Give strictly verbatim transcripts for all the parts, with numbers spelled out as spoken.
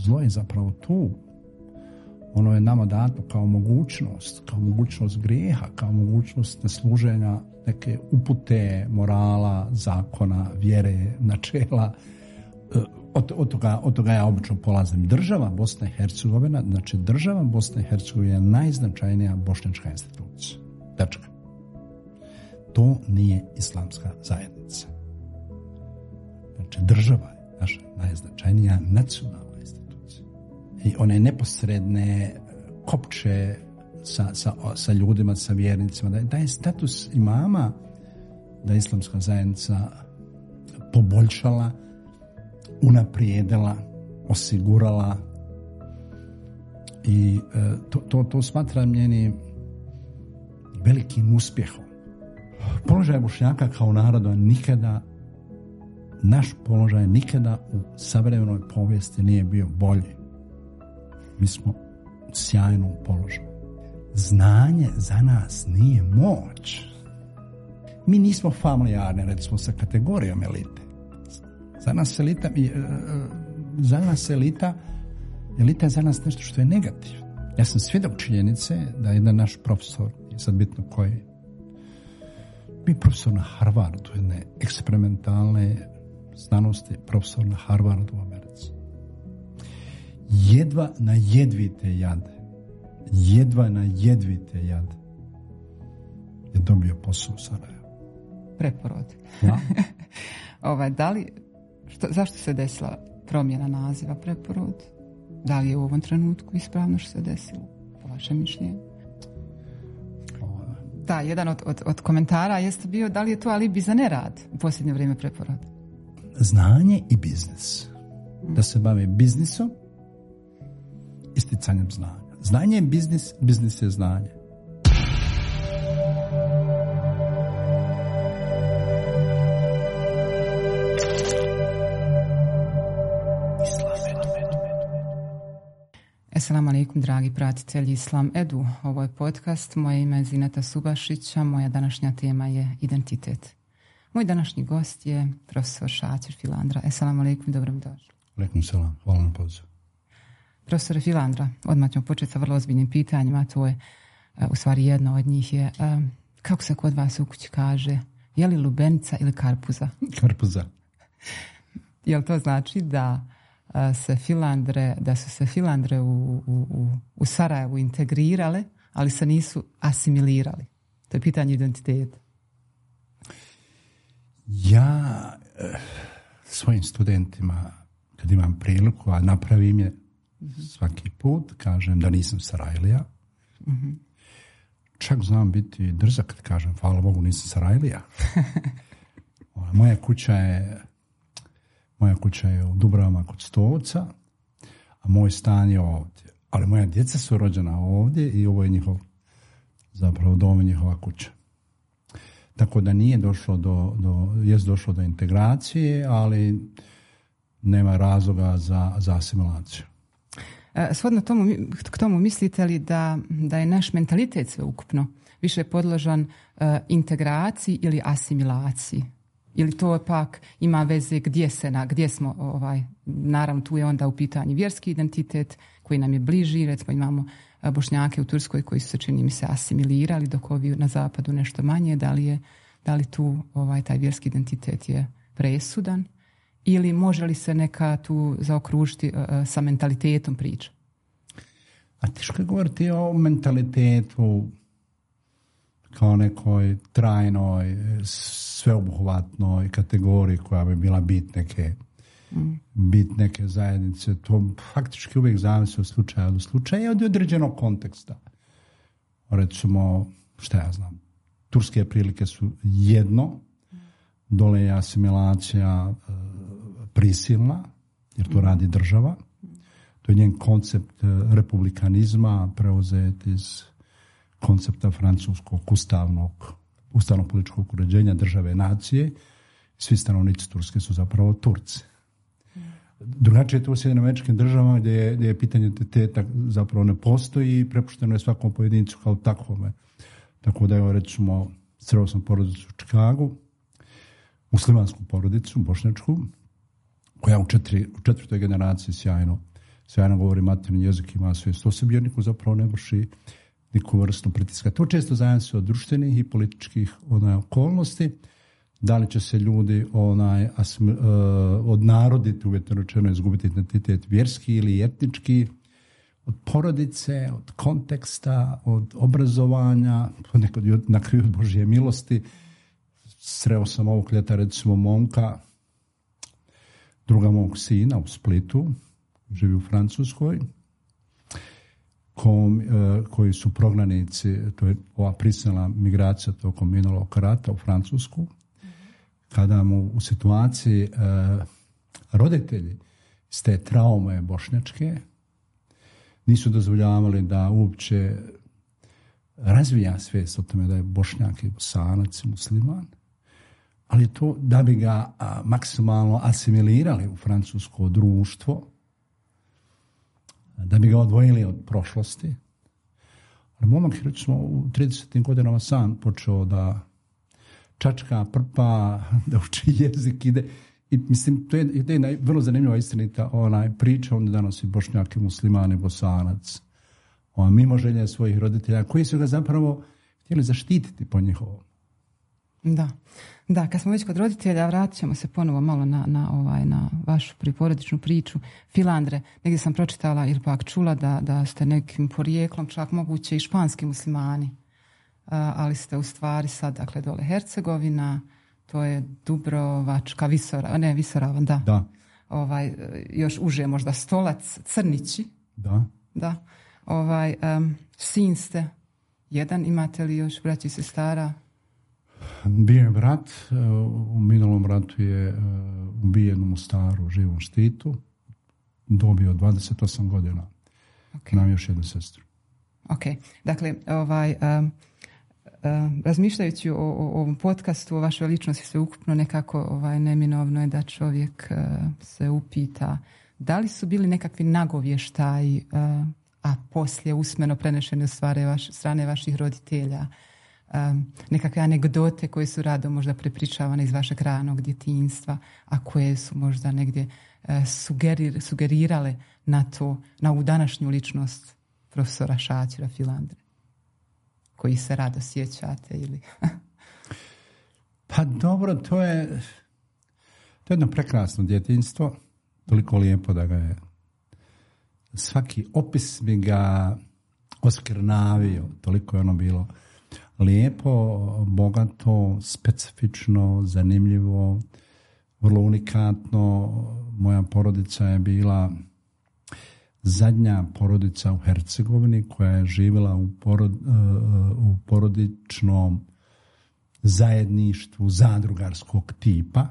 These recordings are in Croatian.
zlo je zapravo tu. Ono je nama dato kao mogućnost, kao mogućnost grijeha, kao mogućnost nesluženja neke upute, morala, zakona, vjere, načela. Od, od, toga, od toga ja obično polazim. Država Bosna i Hercegovina, znači država Bosna i Hercegovina je najznačajnija bošnjačka institucija. Tačka. To nije islamska zajednica. Znači država je naša najznačajnija nacionalna institucija. I one neposredne kopče sa, sa, sa ljudima, sa vjernicima, da, da je status imama, da je islamska zajednica poboljšala, unaprijedila, osigurala i e, to, to, to smatram njenim velikim uspjehom. Položaj Bošnjaka kao naroda nikada, naš položaj nikada u savremenoj povijesti nije bio bolji. Mi smo u sjajnom položaju. Znanje za nas nije moć. Mi nismo familijarni, recimo, sa kategorijom elite. Za nas elita, za nas elita, elita je za nas nešto što je negativno. Ja sam svjedok činjenice da jedan naš profesor, je sad bitno koji, mi profesor na Harvardu, jedne eksperimentalne znanosti, profesor na Harvardu u Americi. Jedva na jedvite jade, jedva na jedvite jade je dobio posao u Sarajevu. Preporod. Ja? ovaj, da li, što, zašto se desila promjena naziva Preporod? Da li je u ovom trenutku ispravno što se desilo, po vašem mišljenju? Da, jedan od, od, od komentara jeste bio da li je to alibi za nerad u posljednje vrijeme Preporod? Znanje i biznis. Da se bave biznisom, isticanjem znanja. Znanje je biznis, biznis je znanje. Assalamu alaikum, dragi pratitelji Islam Edu. Ovo je podcast, moje ime je Zineta Subašića, moja današnja tema je identitet. Moj današnji gost je profesor Šaćer Filandra. Assalamu alaikum, dobro mi došli. Alaikum salam, hvala na pozivu. Profesore Filandra, odmah ćemo početi sa vrlo ozbiljnim pitanjima, to je, u stvari jedno od njih je, kako se kod vas u kući kaže, je li lubenica ili karpuza? Karpuza. Jel to znači da se Filandre, da su se Filandre u, u, u Sarajevu integrirale, ali se nisu asimilirali? To je pitanje identiteta. Ja eh, svojim studentima, kad imam priliku, a napravim je mm-hmm. svaki put, kažem da nisam Sarajlija. Mm-hmm. Čak znam biti drzak kad kažem, hvala Bogu, nisam Sarajlija. Moja kuća je Moja kuća je u Dubravama kod Stovca, a moj stan je ovdje. Ali moja djeca su rođena ovdje i ovo je njihov, zapravo dom je njihova kuća. Tako da nije došlo do, do jest došlo do integracije, ali nema razloga za, za asimilaciju. Shodno tomu, k tomu mislite li da, da je naš mentalitet sveukupno više podložan uh, integraciji ili asimilaciji? Ili to pak ima veze gdje se na, gdje smo, ovaj, naravno tu je onda u pitanju vjerski identitet koji nam je bliži, recimo imamo Bošnjake u Turskoj koji su se, čini mi se, asimilirali, dok ovi na zapadu nešto manje, da li je, da li tu ovaj, taj vjerski identitet je presudan ili može li se neka tu zaokružiti uh, sa mentalitetom priča? A teško je govoriti o mentalitetu kao nekoj trajnoj, sveobuhvatnoj kategoriji koja bi bila bit neke, mm. bit neke zajednice. To faktički uvijek zavisi od slučaja do slučaja i od određenog konteksta. Recimo, šta ja znam, turske prilike su jedno, dole je asimilacija e, prisilna, jer to radi država. To je njen koncept republikanizma preuzet iz koncepta francuskog ustavnog, ustavnog političkog uređenja države nacije. Svi stanovnici Turske su zapravo Turci. Drugačije je to u Sjedinjenim Američkim Državama gdje je, gdje je pitanje identiteta zapravo ne postoji i prepušteno je svakom pojedincu kao takvome. Tako da evo recimo sreo sam porodicu u Čikagu, muslimansku porodicu, bošnjačku, koja u, četiri, u četvrtoj generaciji sjajno, sjajno govori materinji jezik, ima svijest o sebi, jer niko zapravo ne vrši niku vrstu pritiska. To često zavisi od društvenih i političkih onaj, okolnosti. Da li će se ljudi onaj, asmi, uh, odnaroditi, uvjetno rečeno, izgubiti identitet vjerski ili etnički, od porodice, od konteksta, od obrazovanja, ponekad na kraju od Božje milosti. Sreo sam ovog ljeta, recimo, momka, druga mog sina u Splitu, živi u Francuskoj, kom, koji su prognanici, to je ova prisilna migracija tokom minulog rata u Francusku, kada mu u situaciji eh, roditelji iz te traume bošnjačke nisu dozvoljavali da uopće razvija svijest o tome da je Bošnjak i Bosanac i musliman, ali to da bi ga a, maksimalno asimilirali u francusko društvo, da bi ga odvojili od prošlosti. Ali momak, recimo, u tridesetim godinama sam počeo da čačka, prpa, da uči jezik, ide. I mislim, to je, to je vrlo zanimljiva istinita onaj priča, onda danas i Bošnjak i musliman i Bosanac. On, mimo želje svojih roditelja, koji su ga zapravo htjeli zaštititi po njihovom. Da. Da, kad smo već kod roditelja, vratit ćemo se ponovo malo na, na, ovaj, na vašu priporodičnu priču. Filandre, negdje sam pročitala ili pak čula da, da ste nekim porijeklom, čak moguće i španski muslimani, uh, ali ste u stvari sad, dakle, dole Hercegovina, to je Dubrovačka, Visora, ne, Visoravan, da. Da. Ovaj, još uže možda Stolac, Crnići. Da. Da. Ovaj, um, sin ste jedan, imate li još braći i sestara? Bio je brat, u minulom ratu je ubijen u Mostaru, u Živom Štitu, dobio dvadeset osam godina. Okay. Nam još jednu sestru. Ok, dakle, ovaj, um, um, razmišljajući o, o ovom podcastu, o vašoj ličnosti sveukupno, nekako ovaj, neminovno je da čovjek uh, se upita da li su bili nekakvi nagovještaji, uh, a poslije usmeno prenešene od stvari vaš, strane vaših roditelja, Um, nekakve anegdote koje su rado možda prepričavane iz vašeg ranog djetinjstva, a koje su možda negdje uh, sugerir, sugerirale na to, na ovu današnju ličnost profesora Šaćira Filandre, koji se rado sjećate ili... Pa dobro, to je to je jedno prekrasno djetinjstvo, toliko lijepo da ga je svaki opis bi ga oskrnavio, toliko je ono bilo lijepo, bogato, specifično, zanimljivo, vrlo unikatno. Moja porodica je bila zadnja porodica u Hercegovini koja je živjela u, porod, u porodičnom zajedništvu zadrugarskog tipa.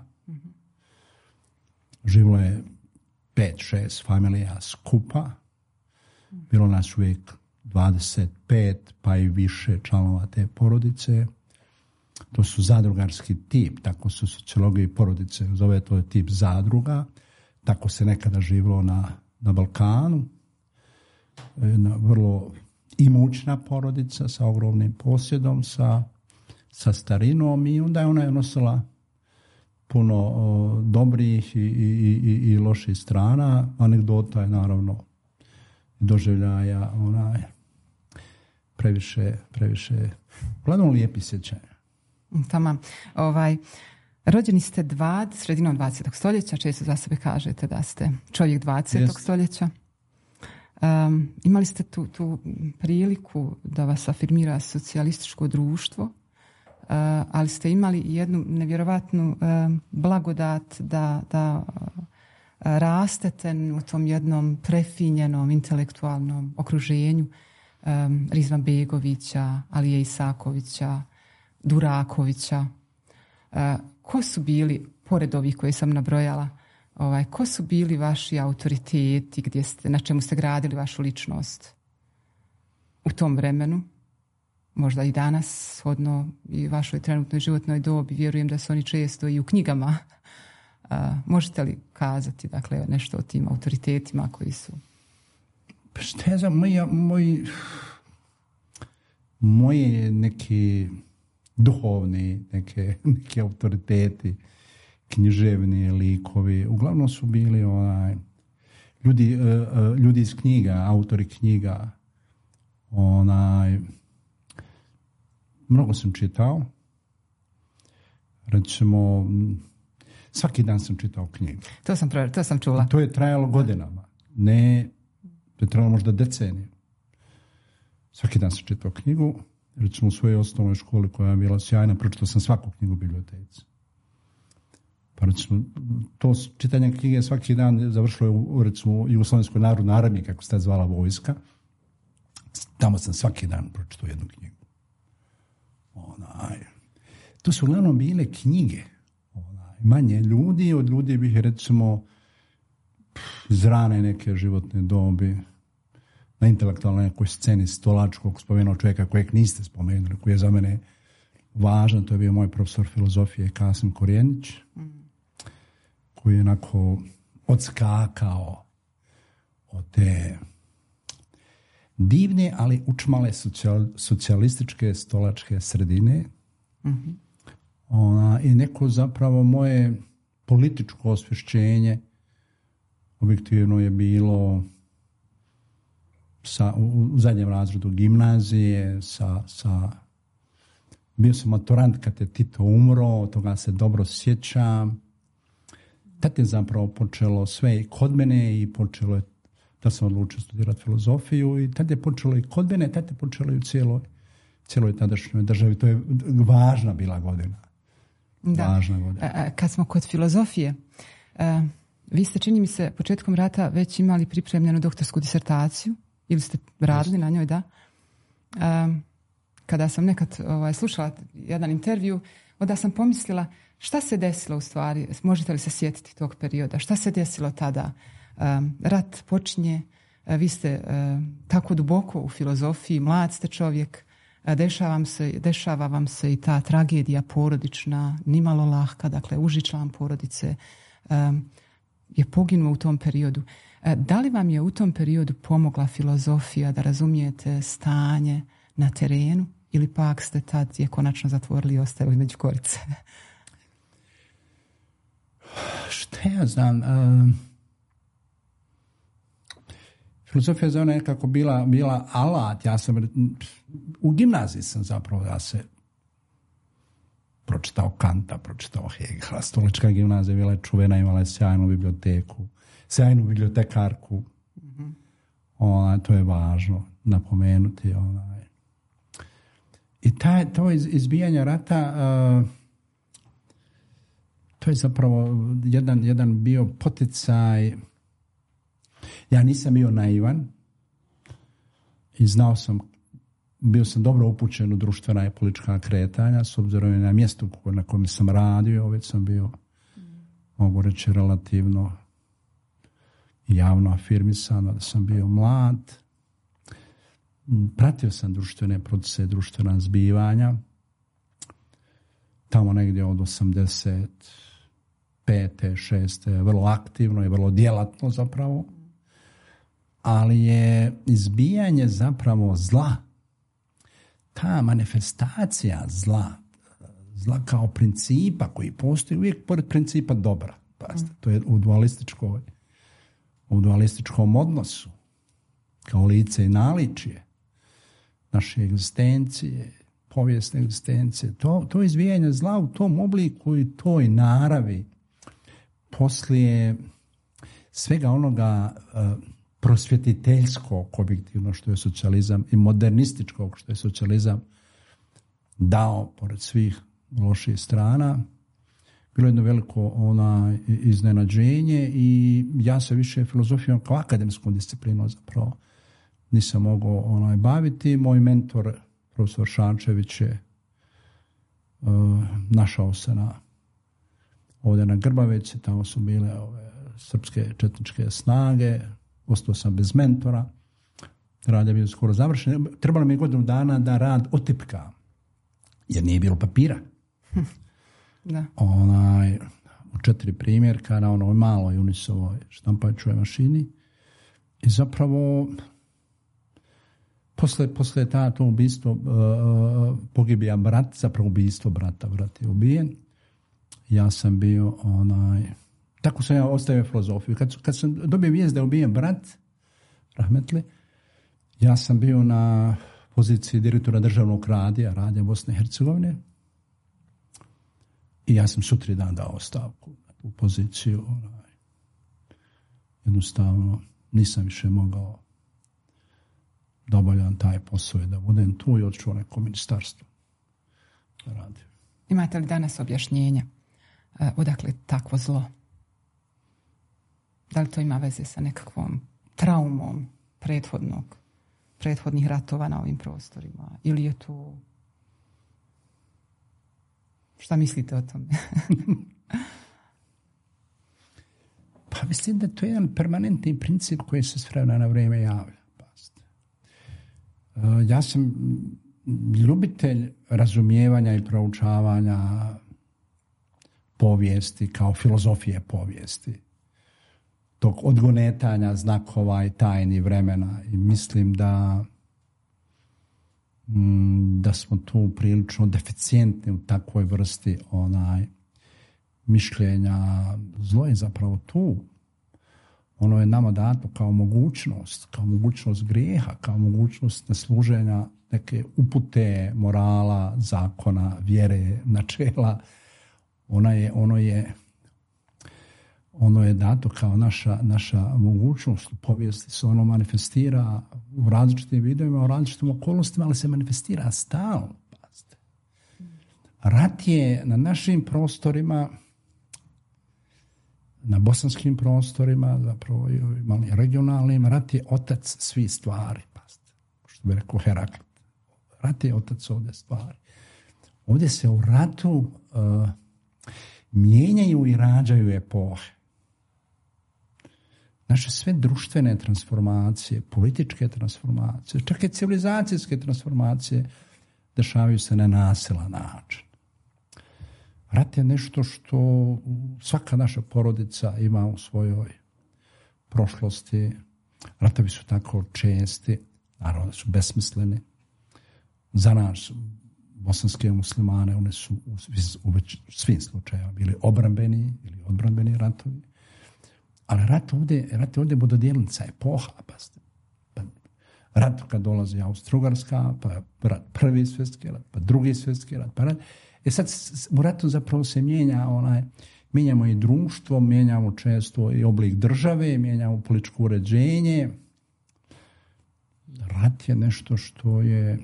Živjelo je pet, šest familija skupa. Bilo nas uvijek dvadeset pet pa i više članova te porodice. To su zadrugarski tip, tako su sociologiji porodice, zove to je tip zadruga. Tako se nekada živjelo na, na Balkanu. Jedna vrlo imućna porodica sa ogromnim posjedom, sa, sa starinom, i onda je ona nosila puno o, dobrih i, i, i, i loših strana. Anegdota je naravno doživljaja onaj previše, previše, uglavnom lijepi sjećanja. Tamam. Ovaj, rođeni ste dva, sredinom dvadesetog stoljeća, često za sebe kažete da ste čovjek dvadesetog Jest. stoljeća. Um, imali ste tu, tu priliku da vas afirmira socijalističko društvo, uh, ali ste imali jednu nevjerovatnu uh, blagodat da, da uh, rastete u tom jednom prefinjenom intelektualnom okruženju um, Rizvan Begovića, Alije Isakovića, Durakovića. Uh, ko su bili, pored ovih koje sam nabrojala, ovaj, ko su bili vaši autoriteti, gdje ste, na čemu ste gradili vašu ličnost u tom vremenu? Možda i danas, shodno i vašoj trenutnoj životnoj dobi, vjerujem da su oni često i u knjigama. Uh, možete li kazati, dakle, nešto o tim autoritetima koji su... Pa šta ja znam, moji, moji, moji neki duhovni, neke, neke autoriteti, književni likovi, uglavnom su bili onaj, ljudi, uh, ljudi iz knjiga, autori knjiga. Onaj, mnogo sam čitao. Recimo, svaki dan sam čitao knjigu. To sam, to sam čula. To je trajalo godinama. Ne, to je trajalo možda deceniju. Svaki dan sam čitao knjigu. Recimo u svojoj osnovnoj školi koja je bila sjajna, pročitao sam svaku knjigu u biblioteci. Pa recimo, to čitanje knjige svaki dan završilo je u, recimo, Jugoslovenskoj narodnoj armiji, kako se ta zvala vojska. Tamo sam svaki dan pročitao jednu knjigu. Onaj. To su uglavnom bile knjige. Onaj. Manje ljudi, od ljudi bih recimo iz rane neke životne dobi, na intelektualnoj nekoj sceni Stolačkog spomenuo čovjeka kojeg niste spomenuli, koji je za mene važan, to je bio moj profesor filozofije Kasim Korjenić, mm. koji je onako odskakao od te divne, ali učmale socijal, socijalističke stolačke sredine. Mm-hmm. Ona, i neko zapravo moje političko osvješćenje objektivno je bilo sa, u, u zadnjem razredu gimnazije, sa, sa, bio sam maturant kad je Tito umro, toga se dobro sjećam. Tad je zapravo počelo sve i kod mene i počelo je, da sam odlučio studirati filozofiju i tad je počelo i kod mene, tad je počelo i u cijeloj, cijeloj tadašnjoj državi. To je važna bila godina. Da. Važna godina. A, kad smo kod filozofije, a, vi ste, čini mi se, početkom rata već imali pripremljenu doktorsku disertaciju ili ste radili na njoj, da? A, kada sam nekad ovaj, slušala jedan intervju, onda sam pomislila šta se desilo u stvari, možete li se sjetiti tog perioda, šta se desilo tada? Um, rat počinje, uh, vi ste uh, tako duboko u filozofiji, mlad ste čovjek, uh, dešava vam se, dešava vam se i ta tragedija porodična, nimalo lahka, dakle uži član porodice um, je poginuo u tom periodu. Uh, da li vam je u tom periodu pomogla filozofija da razumijete stanje na terenu ili pak ste tad je konačno zatvorili i ostavili među korice? Šta ja znam... Uh... Filozofija za ona je nekako bila, bila alat. Ja sam, u gimnaziji sam zapravo, ja se pročitao Kanta, pročitao Hegela. Stolačka gimnazija bila je čuvena, imala je sjajnu biblioteku, sjajnu bibliotekarku. Mm-hmm. Ona, to je važno napomenuti. Ona. I taj, to iz, izbijanje rata, uh, to je zapravo jedan, jedan bio poticaj. Ja nisam bio naivan i znao sam, bio sam dobro upućen u društvena i politička kretanja, s obzirom na mjestu na kojem sam radio, već sam bio, mm. mogu reći, relativno javno afirmisano da sam bio mlad. Pratio sam društvene procese, društvena zbivanja. Tamo negdje od osamdeset pete, šeste vrlo aktivno i vrlo djelatno zapravo. Ali je izbijanje zapravo zla, ta manifestacija zla, zla kao principa koji postoji uvijek pored principa dobra. Pazite, to je u dualističkoj, u dualističkom odnosu, kao lice i naličje naše egzistencije, povijesne egzistencije. To, to izbijanje zla u tom obliku i toj naravi poslije svega onoga uh, prosvjetiteljskog objektivno što je socijalizam i modernističkog što je socijalizam dao pored svih loših strana, bilo jedno veliko ona iznenađenje i ja se više filozofijom kao akademskom disciplinom zapravo nisam mogao onaj baviti. Moj mentor, profesor Šančević, je uh, našao se na ovdje na Grbavici, tamo su bile ove srpske četničke snage, ostao sam bez mentora, rad je bio skoro završen. Trebalo mi je godinu dana da rad otipkam, jer nije bilo papira. Da. Onaj, u četiri primjerka na onoj maloj Unisovoj štampačoj mašini. I zapravo posle, posle ta, to ubistvo uh, pogibija brat, zapravo ubistvo brata, brat je ubijen. Ja sam bio onaj Tako sam ja ostavio filozofiju. Kad, kad sam dobio vijest da je ubijen brat, rahmetli, ja sam bio na poziciji direktora državnog radija, radija Bosne i Hercegovine. I ja sam sutri dan dao ostavku na tu poziciju. Onaj, jednostavno nisam više mogao da obavljam taj posao i da budem tu i otišao neko ministarstvo da radim. Imate li danas objašnjenja uh, odakle takvo zlo? Da li to ima veze sa nekakvom traumom prethodnog, prethodnih ratova na ovim prostorima? Ili je to... Šta mislite o tome? Pa mislim da to je jedan permanentni princip koji se s vremena na vrijeme javlja. Uh, ja sam ljubitelj razumijevanja i proučavanja povijesti kao filozofije povijesti. Tog odgonetanja znakova i tajni vremena. I mislim da da smo tu prilično deficijentni u takvoj vrsti onaj mišljenja. Zlo je zapravo tu. Ono je nama dato kao mogućnost, kao mogućnost grijeha, kao mogućnost nesluženja neke upute morala, zakona, vjere, načela. Ona je, ono je ono je dato kao naša, naša mogućnost u povijesti. Se ono manifestira u različitim vidovima, u različitim okolnostima, ali se manifestira stalno. Rat je na našim prostorima, na bosanskim prostorima, zapravo i regionalnim, rat je otac svih stvari. Što bi rekao Heraklit. Rat je otac ovdje stvari. Ovdje se u ratu uh, mijenjaju i rađaju epohe. Naše sve društvene transformacije, političke transformacije, čak i civilizacijske transformacije dešavaju se na nasilan način. Rat je nešto što svaka naša porodica ima u svojoj prošlosti. Ratovi su tako česti, naravno da su besmisleni. Za nas, bosanske muslimane, one su u, u, u svim slučajima bili obrambeni ili odbrambeni ratovi. Ali rat ovdje, rat je ovdje vododjelnica epoha. Pa, rat kad dolazi Austro-Ugarska, pa rat prvi svjetski rat, pa drugi svjetski rat, pa rat. E sad u ratu zapravo se mijenja onaj, mijenjamo i društvo, mijenjamo često i oblik države, mijenjamo političko uređenje. Rat je nešto što je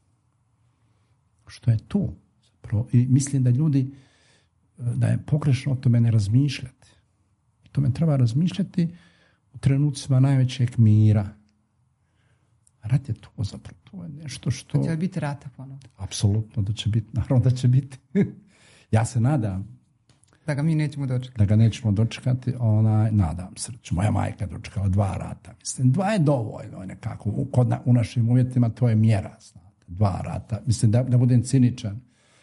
što je tu. Zapravo. I mislim da ljudi, da je pogrešno o tome ne razmišljati. O tome treba razmišljati u trenucima najvećeg mira. Rat je to zapravo. To je nešto što... Hoće li biti rata ponovno? Apsolutno da će biti. Naravno da će biti. Ja se nadam. Da ga mi nećemo dočekati. Da ga nećemo dočekati. Ona, nadam se. Moja majka je dočekala dva rata. Mislim, dva je dovoljno nekako. U, kod na, u našim uvjetima to je mjera. Znate. Dva rata. Mislim, da, da budem ciničan.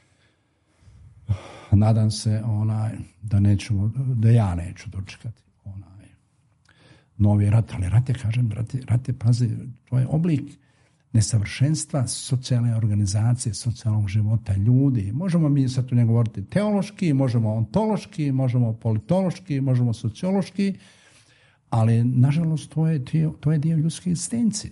Nadam se onaj, da nećemo, da ja neću dočekati onaj novi rat. Ali rat je, kažem, rat je, rat je, pazi, to je oblik nesavršenstva socijalne organizacije, socijalnog života ljudi. Možemo mi sad tu ne govoriti teološki, možemo ontološki, možemo politološki, možemo sociološki, ali nažalost to je dio, to je dio ljudske egzistencije.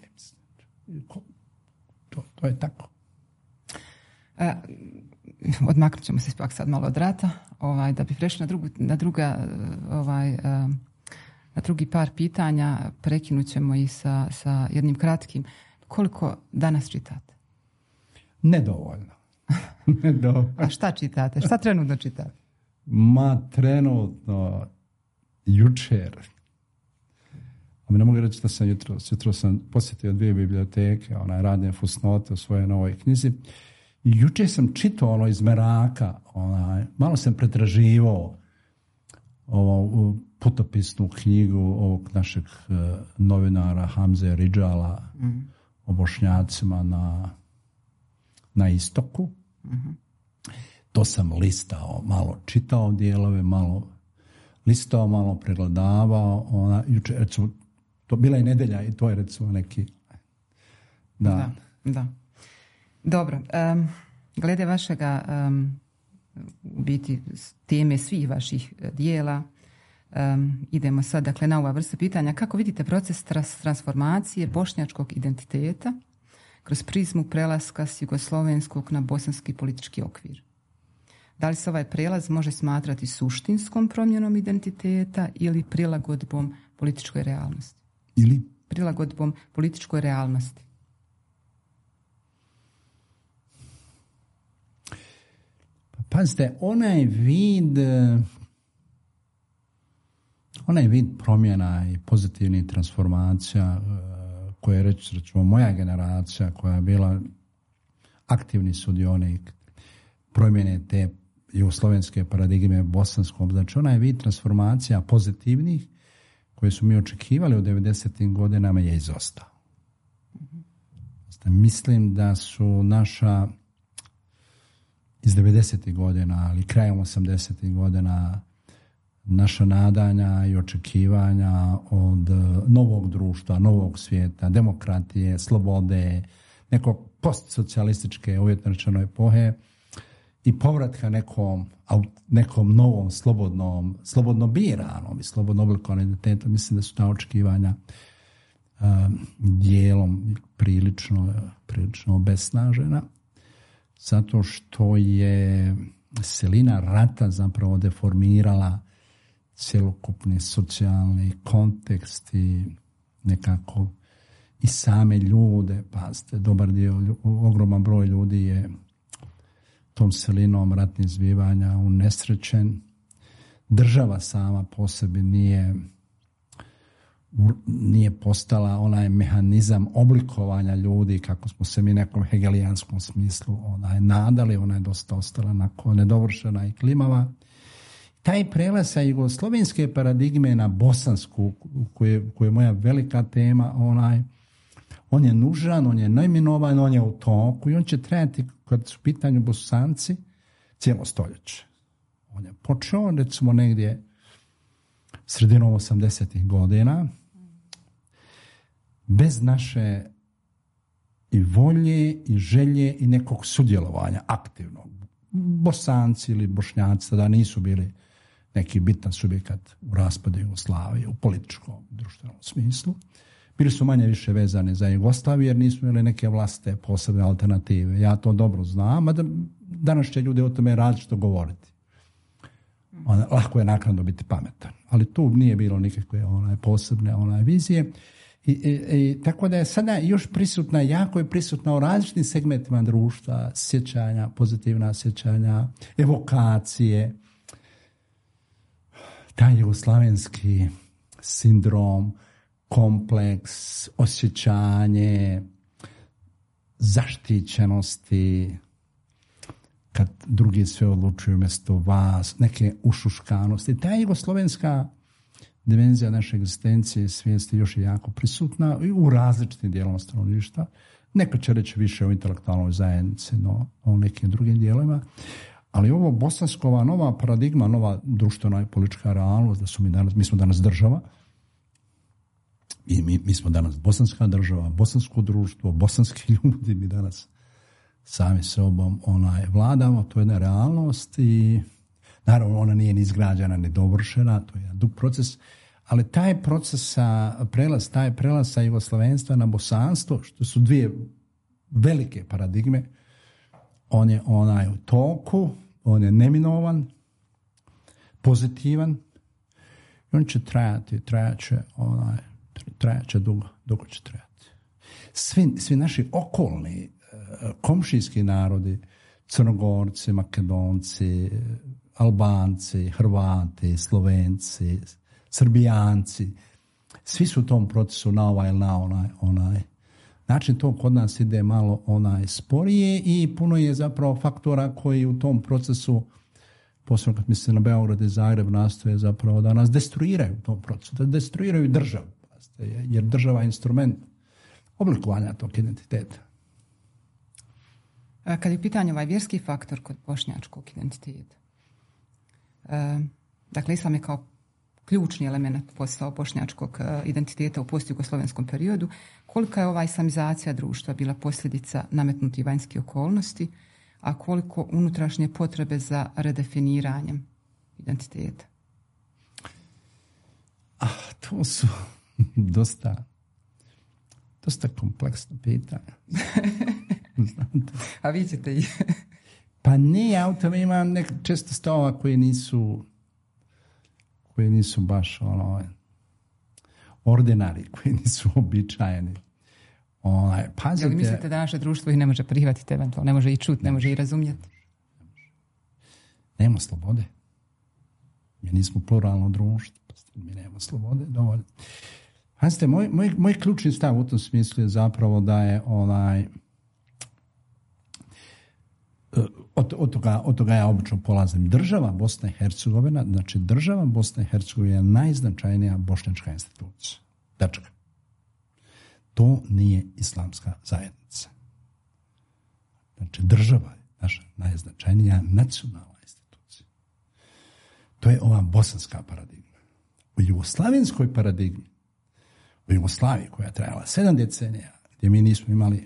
To, to je tako. E, odmaknut ćemo se ipak sad malo od rata, ovaj, da bi prešli na, drugu, na druga ovaj, na drugi par pitanja. Prekinut ćemo i sa, sa jednim kratkim. Koliko danas čitate? Nedovoljno. Nedovoljno. A šta čitate? Šta trenutno čitate? Ma trenutno jučer. A mi ne mogu reći da sam jutro, jutro sam posjetio dvije biblioteke, onaj radne fusnote u svojoj novoj knjizi. I jučer sam čitao ono iz Meraka, onaj, malo sam pretraživao ovo putopisnu knjigu ovog našeg uh, novinara Hamze Ridžala mm. o Bošnjacima na, na istoku. Mm-hmm. To sam listao, malo čitao dijelove, malo listao, malo pregledavao. Ona, jučer, recimo, to bila je nedjelja i to je recimo neki... Da, da. da. Dobro. Um, glede vašega um, u biti teme svih vaših dijela, Um, idemo sad dakle, na ova vrsta pitanja. Kako vidite proces tras- transformacije bošnjačkog identiteta kroz prizmu prelaska s jugoslovenskog na bosanski politički okvir? Da li se ovaj prelaz može smatrati suštinskom promjenom identiteta ili prilagodbom političkoj realnosti? Ili? Prilagodbom političkoj realnosti. Pa pazite, onaj vid onaj vid promjena i pozitivnih transformacija koje je reći, recimo, moja generacija koja je bila aktivni sudionik promjene te jugoslovenske paradigme bosanskom, znači onaj vid transformacija pozitivnih koje su mi očekivali u devedesetim godinama je izostao. Mislim da su naša iz devedesetih godina, ali krajem osamdesetih godina naša nadanja i očekivanja od novog društva, novog svijeta, demokratije, slobode, nekog postsocijalističke uvjetno rečeno epohe i povratka nekom, nekom novom, slobodnom, slobodno biranom i slobodno oblikovanom identitetom. Mislim da su ta očekivanja um, dijelom prilično, prilično obesnažena, zato što je silina rata zapravo deformirala cjelokupni socijalni kontekst i nekako i same ljude. Pazite, dobar dio, ogroman broj ljudi je tom silinom ratnih zbivanja unesrećen. Država sama po sebi nije nije postala onaj mehanizam oblikovanja ljudi kako smo se mi nekom hegelijanskom smislu onaj nadali, ona je dosta ostala onako nedovršena i klimava. Taj prelaz sa jugoslovenske paradigme na bosansku, koja je moja velika tema, onaj, on je nužan, on je najminovan, on je u toku i on će trajati, kad su u pitanju Bosanci, cijelo stoljeće. On je počeo, recimo, negdje sredinom osamdesetih godina, bez naše i volje i želje i nekog sudjelovanja aktivnog. Bosanci ili Bošnjaci tada nisu bili neki bitan subjekat u raspadu Jugoslavije u političkom društvenom smislu. Bili su manje više vezani za Jugoslaviju jer nisu imali neke vlastite posebne alternative. Ja to dobro znam, a da, danas će ljudi o tome različito govoriti. Ona, lako je naknadno biti pametan, ali tu nije bilo nikakve onaj, posebne onaj, vizije. I, i, i, tako da je sada još prisutna, jako je prisutna u različitim segmentima društva, sjećanja, pozitivna sjećanja, evokacije, taj jugoslavenski sindrom, kompleks, osjećanje, zaštićenosti, kad drugi sve odlučuju mjesto vas, neke ušuškanosti. Ta jugoslovenska dimenzija naše egzistencije i svijesti još je jako prisutna u različitim dijelovima stanovništva. Neko će reći više o intelektualnoj zajednici, no o nekim drugim dijelovima. Ali ovo bosanskova nova paradigma, nova društvena i politička realnost, da su mi danas, mi smo danas država, i mi, mi smo danas bosanska država, bosansko društvo, bosanski ljudi, mi danas sami sobom onaj, vladamo, to je jedna realnost i naravno ona nije ni izgrađena, ni dovršena, to je jedan dug proces, ali taj proces, prelaz, taj prelaz sa jugoslavenstva na bosanstvo, što su dvije velike paradigme, on je onaj u toku, on je neminovan, pozitivan i on će trajati, trajat će, onaj, trajat će dugo, dugo će trajati. Svi, svi naši okolni komšijski narodi, Crnogorci, Makedonci, Albanci, Hrvati, Slovenci, Srbijanci, svi su u tom procesu na ovaj ili na onaj, onaj. Način to kod nas ide malo onaj sporije i puno je zapravo faktora koji u tom procesu, posebno kad mislim na Beograd i Zagreb, nastoje zapravo da nas destruiraju u tom procesu, da destruiraju državu, jer država je instrument oblikovanja tog identiteta. Kad je pitanje ovaj vjerski faktor kod bošnjačkog identiteta, e, dakle islam je kao ključni element postao bošnjačkog identiteta u postjugoslovenskom periodu, kolika je ova islamizacija društva bila posljedica nametnutih vanjskih okolnosti, a koliko unutrašnje potrebe za redefiniranjem identiteta? Ah, to su dosta, dosta kompleksna pitanja. A vi ćete i... Pa ne, ja u tome imam nek, često stavova koji nisu koji nisu baš ono, ordinari, koji nisu običajeni. Onaj, pazite... Jel mislite da naše društvo ih ne može prihvatiti eventualno, ne može i čuti, ne može i razumjeti? Nema slobode. Mi nismo pluralno društvo. Mi nema slobode. Dovoljno. Pazite, moj, moj, moj ključni stav u tom smislu je zapravo da je onaj... Od, od, toga, od toga ja obično polazim. Država Bosna i Hercegovina, znači država Bosna i Hercegovina je najznačajnija bošnjačka institucija. Tačka. To nije islamska zajednica. Znači država je naša najznačajnija nacionalna institucija. To je ova bosanska paradigma. U jugoslavenskoj paradigmi, u Jugoslaviji koja je trajala sedam decenija, gdje mi nismo imali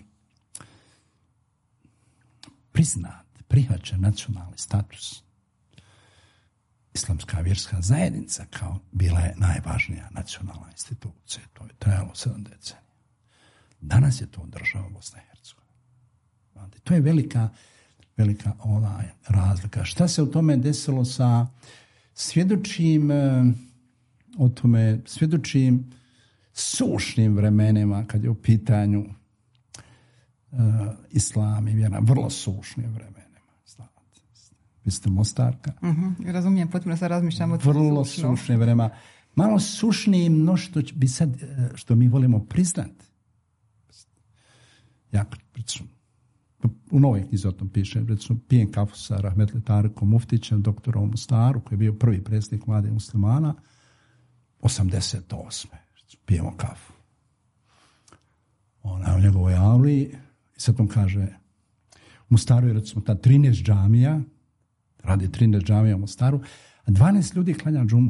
priznat, prihvaćen nacionalni status, islamska vjerska zajednica kao bila je najvažnija nacionalna institucija. To je trajalo sedam decenija. Danas je to država Bosna i Hercegovina. To je velika, velika ona razlika. Šta se u tome desilo sa svjedočim o tome, svjedočim sušnim vremenima kad je u pitanju uh, islam i vjera, vrlo sušnim vremenima. Znate. Vi ste Mostarka. Uh-huh. Razumijem, potpuno sad razmišljamo o vrlo sušnim vremenima. Malo sušnijim no što bi sad, što mi volimo priznati. Jako, recimo, u novoj knjizi o tom piše, recimo, pijem kafu sa Rahmetli Tarikom Muftićem, doktorom u Mostaru, koji je bio prvi predsjednik mladih muslimana, osamdeset osme Pijemo kafu. Ona u njegovoj avli i sad on kaže, u Mostaru je recimo ta trinaest džamija, radi trinaest džamija u Mostaru, a dvanaest ljudi klanja džumu.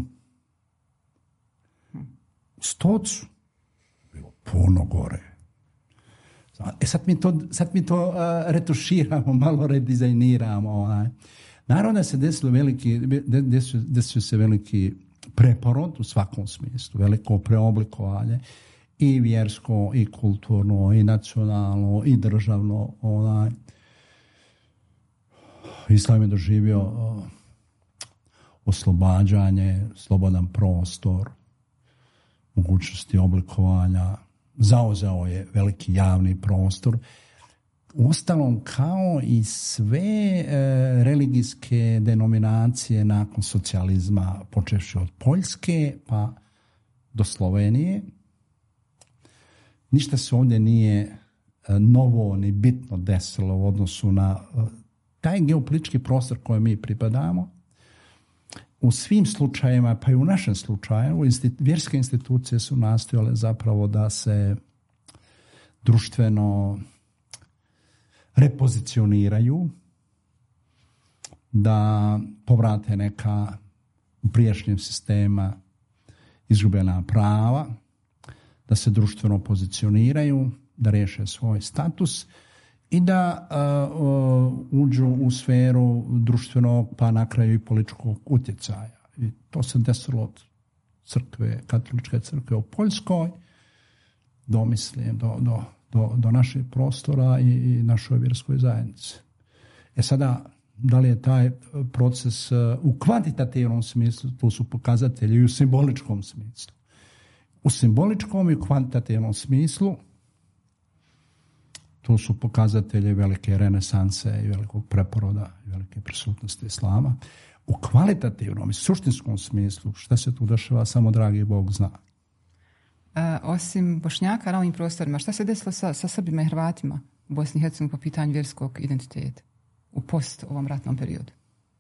U Stocu bilo puno gore. E sad mi to, sad mi to uh, retuširamo, malo redizajniramo. Onaj. Naravno da se desilo veliki, desio, desio se veliki preporod u svakom smislu, veliko preoblikovanje i vjersko, i kulturno, i nacionalno, i državno. Onaj. Islam je doživio uh, oslobađanje, slobodan prostor, mogućnosti oblikovanja, zauzeo je veliki javni prostor. Uostalom, kao i sve e, religijske denominacije nakon socijalizma, počevši od Poljske pa do Slovenije, ništa se ovdje nije e, novo ni bitno desilo u odnosu na e, taj geopolitički prostor kojem mi pripadamo. U svim slučajevima, pa i u našem slučaju, vjerske institucije su nastojale zapravo da se društveno repozicioniraju, da povrate neka u prijašnjem sistema izgubljena prava, da se društveno pozicioniraju, da riješe svoj status i da uh, uh, uđu u sferu društvenog, pa na kraju i političkog utjecaja. I to se desilo od crkve, katoličke crkve u Poljskoj, do, mislim, do, do, do, do naših prostora i, i našoj vjerskoj zajednici. E sada, da li je taj proces uh, u kvantitativnom smislu, tu su pokazatelji, i u simboličkom smislu. U simboličkom i u kvantitativnom smislu to su pokazatelji velike renesanse i velikog preporoda i velike prisutnosti islama. U kvalitativnom i suštinskom smislu šta se tu dešava, samo dragi Bog zna. A, osim Bošnjaka na ovim prostorima, šta se desilo sa, sa Srbima i Hrvatima u Bosni i Hercegovini po pitanju vjerskog identiteta u post ovom ratnom periodu?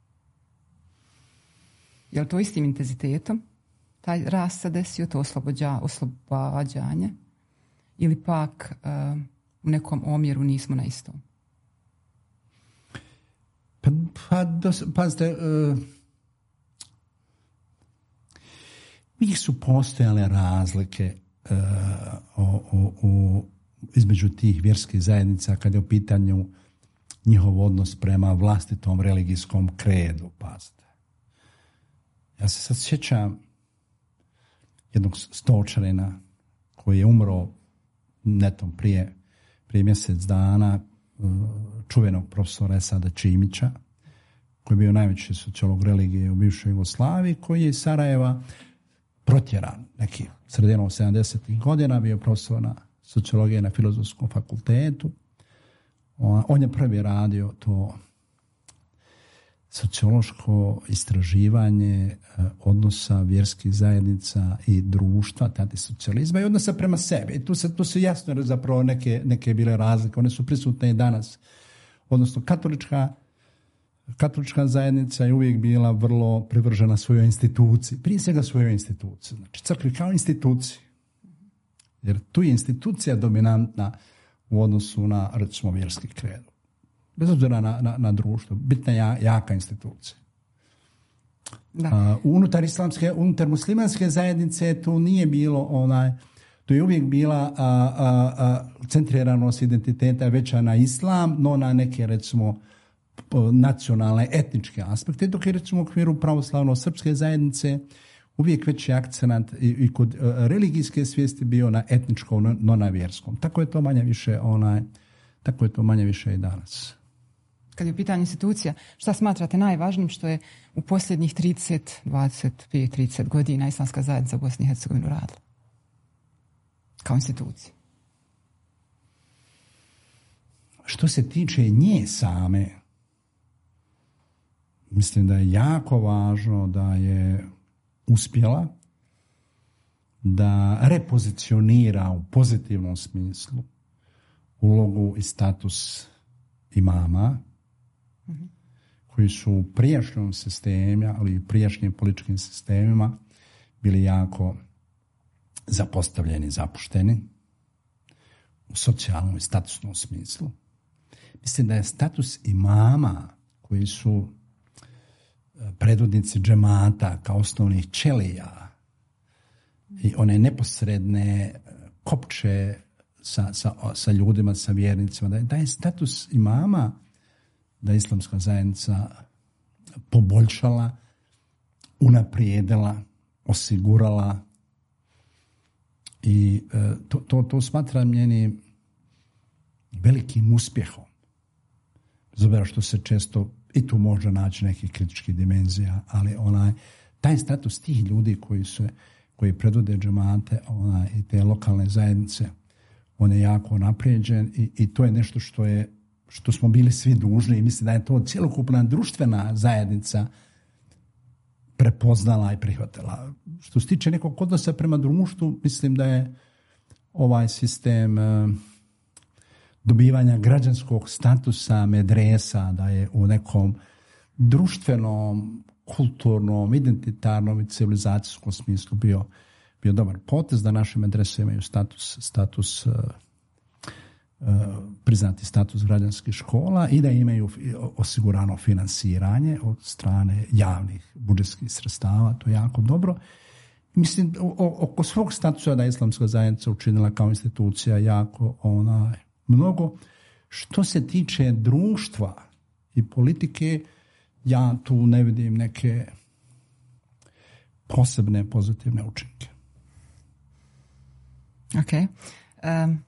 Je li to istim intenzitetom taj rast se desio, to oslobođa, oslobađanje, ili pak uh, u nekom omjeru nismo na istom? Pa, pa dos, pazite, uh, uvijek su postojale razlike uh, o, o, o, između tih vjerskih zajednica kada je u pitanju njihov odnos prema vlastitom religijskom kredu. Pazite. Ja se sad sjećam jednog stočarina koji je umro netom prije, prije mjesec dana, čuvenog profesora Esada Čimića, koji je bio najveći sociolog religije u bivšoj Jugoslaviji, koji je iz Sarajeva protjeran neki sredinom sedamdesetih godina, bio profesor na sociologije na Filozofskom fakultetu. On je prvi radio to sociološko istraživanje odnosa vjerskih zajednica i društva, tada socijalizma i odnosa prema sebi. I tu se, tu se jasno zapravo neke, neke bile razlike. One su prisutne i danas. Odnosno, katolička, katolička zajednica je uvijek bila vrlo privržena svojoj instituciji. Prije svega svojoj instituciji. Znači, crkvi kao instituciji. Jer tu je institucija dominantna u odnosu na, recimo, vjerski kredo. Bez obzira na, na, na društvo. Bitna je jaka institucija. Da. Uh, unutar islamske, unutar muslimanske zajednice tu nije bilo onaj, tu je uvijek bila a, a, a, centriranost identiteta veća na islam, no na neke, recimo, nacionalne, etničke aspekte, dok je, recimo, u okviru pravoslavno-srpske zajednice uvijek veći akcenat i, i kod uh, religijske svijesti bio na etničkom, no na vjerskom. Tako je to manje više onaj, tako je to manje više i danas. Kad je u pitanju institucija, šta smatrate najvažnijim što je u posljednjih trideset, dvadeset pet, trideset godina Islamska zajednica u Bosni i Hercegovini radila? Kao institucija. Što se tiče nje same, mislim da je jako važno da je uspjela da repozicionira u pozitivnom smislu ulogu i status imama, mm-hmm. koji su u prijašnjom sistemu, ali i prijašnjim političkim sistemima bili jako zapostavljeni, zapušteni u socijalnom i statusnom smislu. Mislim da je status imama koji su predvodnici džemata kao osnovnih ćelija i one neposredne kopče sa, sa, sa ljudima, sa vjernicima, da je, da je status imama, da je islamska zajednica poboljšala, unaprijedila, osigurala i e, to, to, to smatram njenim velikim uspjehom. Bez obzira što se često i tu može naći nekih kritičkih dimenzija, ali onaj, taj status tih ljudi koji se, koji predvode džemate, onaj, i te lokalne zajednice, on je jako naprijeđen i, i to je nešto što je, što smo bili svi dužni i mislim da je to cjelokupna društvena zajednica prepoznala i prihvatila. Što se tiče nekog odnosa prema društvu, mislim da je ovaj sistem uh, dobivanja građanskog statusa medresa, da je u nekom društvenom, kulturnom, identitarnom i civilizacijskom smislu bio, bio dobar potez, da naše medrese imaju status, status uh, uh, priznati status građanskih škola i da imaju osigurano finansiranje od strane javnih budžetskih sredstava. To je jako dobro. Mislim, oko svog statusa da je Islamska zajednica učinila kao institucija jako onaj mnogo. Što se tiče društva i politike, ja tu ne vidim neke posebne pozitivne učinke. Ok. Um,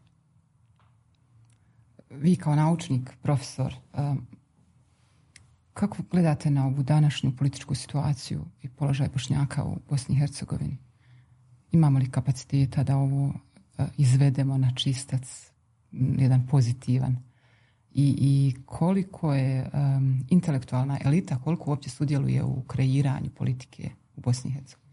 vi kao naučnik, profesor, um, kako gledate na ovu današnju političku situaciju i položaj Bošnjaka u Bosni i Hercegovini? Imamo li kapaciteta da ovo uh, izvedemo na čistac, jedan pozitivan? I, i koliko je um, intelektualna elita, koliko uopće sudjeluje u kreiranju politike u Bosni i Hercegovini?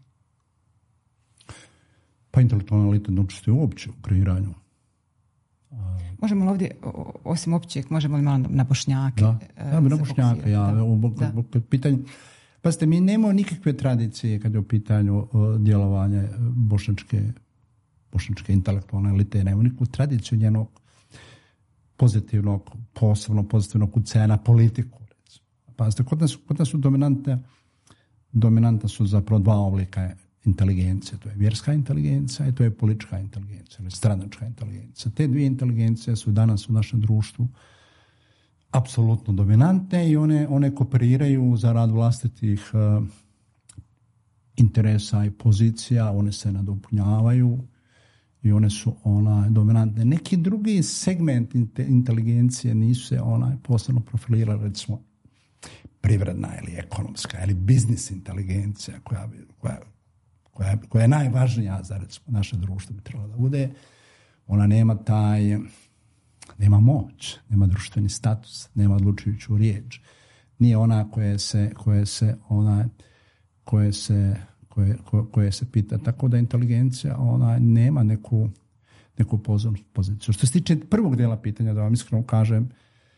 Pa intelektualna elita ne učestvuje uopće u kreiranju. Možemo li ovdje, osim općeg, možemo li malo na Bošnjake? Da, ja bi na Bošnjake, ja, da. U, da. U, u pitanju. Pazite, mi nemamo nikakve tradicije kad je u pitanju uh, djelovanja bošnjačke, bošnjačke intelektualne elite, nemamo nikakvu tradiciju njenog pozitivnog, posebno pozitivnog utjecaja na politiku. Pazite, kod nas, kod nas su dominante, dominanta su zapravo dva oblika inteligencije. To je vjerska inteligencija i to je politička inteligencija, ili stranačka inteligencija. Te dvije inteligencije su danas u našem društvu apsolutno dominantne i one, one kooperiraju za rad vlastitih uh, interesa i pozicija, one se nadopunjavaju i one su onaj dominantne. Neki drugi segment inteligencije nisu se onaj posebno profilirali, recimo privredna ili ekonomska ili biznis inteligencija koja, koja, koja, koja je najvažnija za recimo naše društvo bi trebalo da bude. Ona nema taj, nema moć, nema društveni status, nema odlučujuću riječ. Nije ona koje se, koje se, ona, koje se, koje, koje se pita. Tako da inteligencija ona nema neku, neku pozornu poziciju. Što se tiče prvog dijela pitanja, da vam iskreno kažem,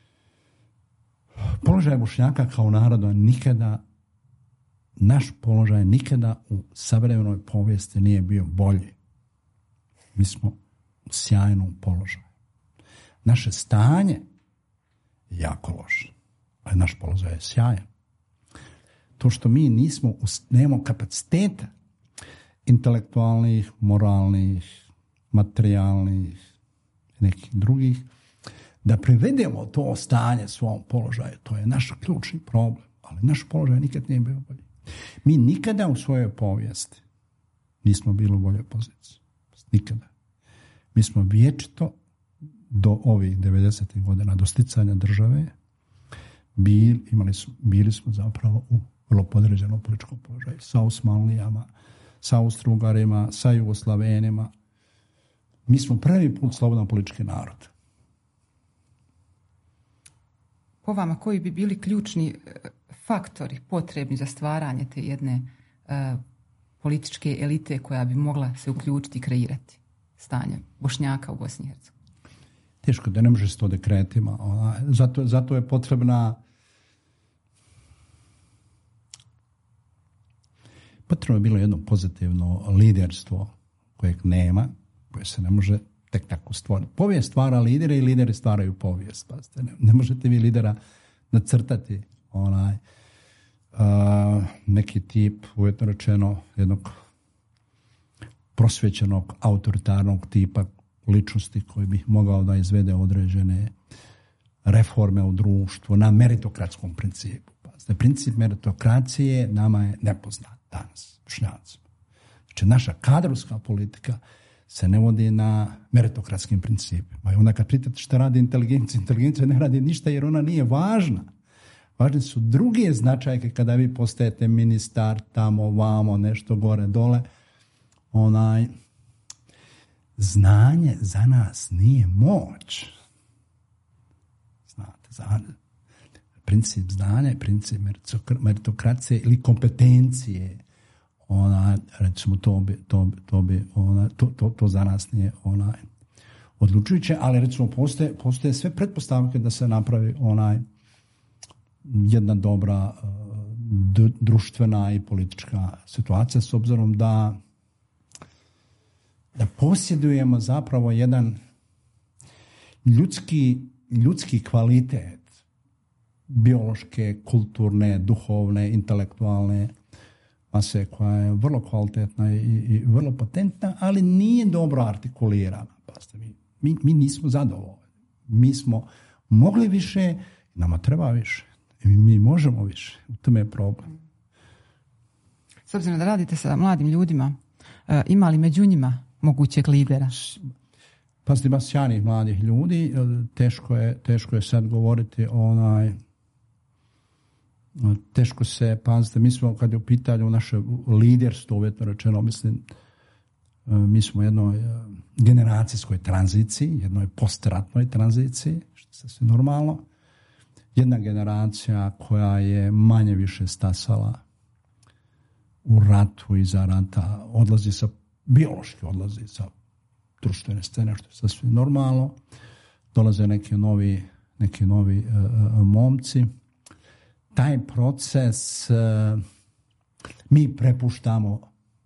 položaj Bošnjaka kao naroda nikada, naš položaj nikada u savremenoj povijesti nije bio bolji. Mi smo u sjajnom položaju. Naše stanje je jako loše, ali naš položaj je sjajan. To što mi nismo, nemamo kapaciteta intelektualnih, moralnih, materijalnih i nekih drugih, da privedemo to stanje svom položaju, to je naš ključni problem, ali naš položaj nikad nije bio bolji. Mi nikada u svojoj povijesti nismo bili u boljoj poziciji. Nikada. Mi smo vječito do ovih devedesetih godina, do sticanja države, bili, imali smo, bili smo zapravo u vrlo podređenom političkom položaju. Sa Osmanlijama, sa Austro-Ugarima, sa Jugoslavenima. Mi smo prvi put slobodan politički narod. Po vama, koji bi bili ključni faktori potrebni za stvaranje te jedne uh, političke elite koja bi mogla se uključiti i kreirati stanje Bošnjaka u Bosni i Hercegovini? Teško da ne može s to dekretima. Ona, zato, zato je potrebna potrebno je bilo jedno pozitivno liderstvo kojeg nema, koje se ne može tek tako stvoriti. Povijest stvara lidere i lideri stvaraju povijest. Pazite, ne, ne možete vi lidera nacrtati onaj uh, neki tip, uvjetno rečeno, jednog prosvjećenog, autoritarnog tipa ličnosti koji bi mogao da izvede određene reforme u društvu na meritokratskom principu. Pazite, princip meritokracije nama je nepoznat danas, Bošnjacima. Znači, naša kadrovska politika se ne vodi na meritokratskim principima. I onda kad pitate šta radi inteligencija, inteligencija ne radi ništa jer ona nije važna. Važne su druge značajke kada vi postajete ministar, tamo, vamo, nešto gore, dole. Onaj, znanje za nas nije moć. Znate, za, princip znanja, princip meritokracije ili kompetencije, ona, recimo, to bi, to, to, bi, ona, to, to, to za nas nije onaj odlučujuće, ali recimo postoje, postoje sve pretpostavke da se napravi onaj jedna dobra d- društvena i politička situacija, s obzirom da da posjedujemo zapravo jedan ljudski, ljudski kvalitet biološke, kulturne, duhovne, intelektualne mase koja je vrlo kvalitetna i, i vrlo potentna, ali nije dobro artikulirana. Mi, mi, mi nismo zadovoljni. Mi smo mogli više, nama treba više. I mi, mi možemo više. U tome je problem. S obzirom da radite sa mladim ljudima, ima li među njima mogućeg lidera? Pazite, ima sjajnih mladih ljudi. Teško je, teško je sad govoriti onaj teško se, pazite, mi smo kad je u pitanju naše liderstvo, uvjetno rečeno, mislim, mi smo u jednoj generacijskoj tranziciji, jednoj postratnoj tranziciji, što je sasvim normalno. Jedna generacija koja je manje više stasala u ratu i za rata, odlazi sa, biološki odlazi sa društvene scene, što je sasvim normalno. Dolaze neki novi, neki novi uh, momci. Taj proces uh, mi prepuštamo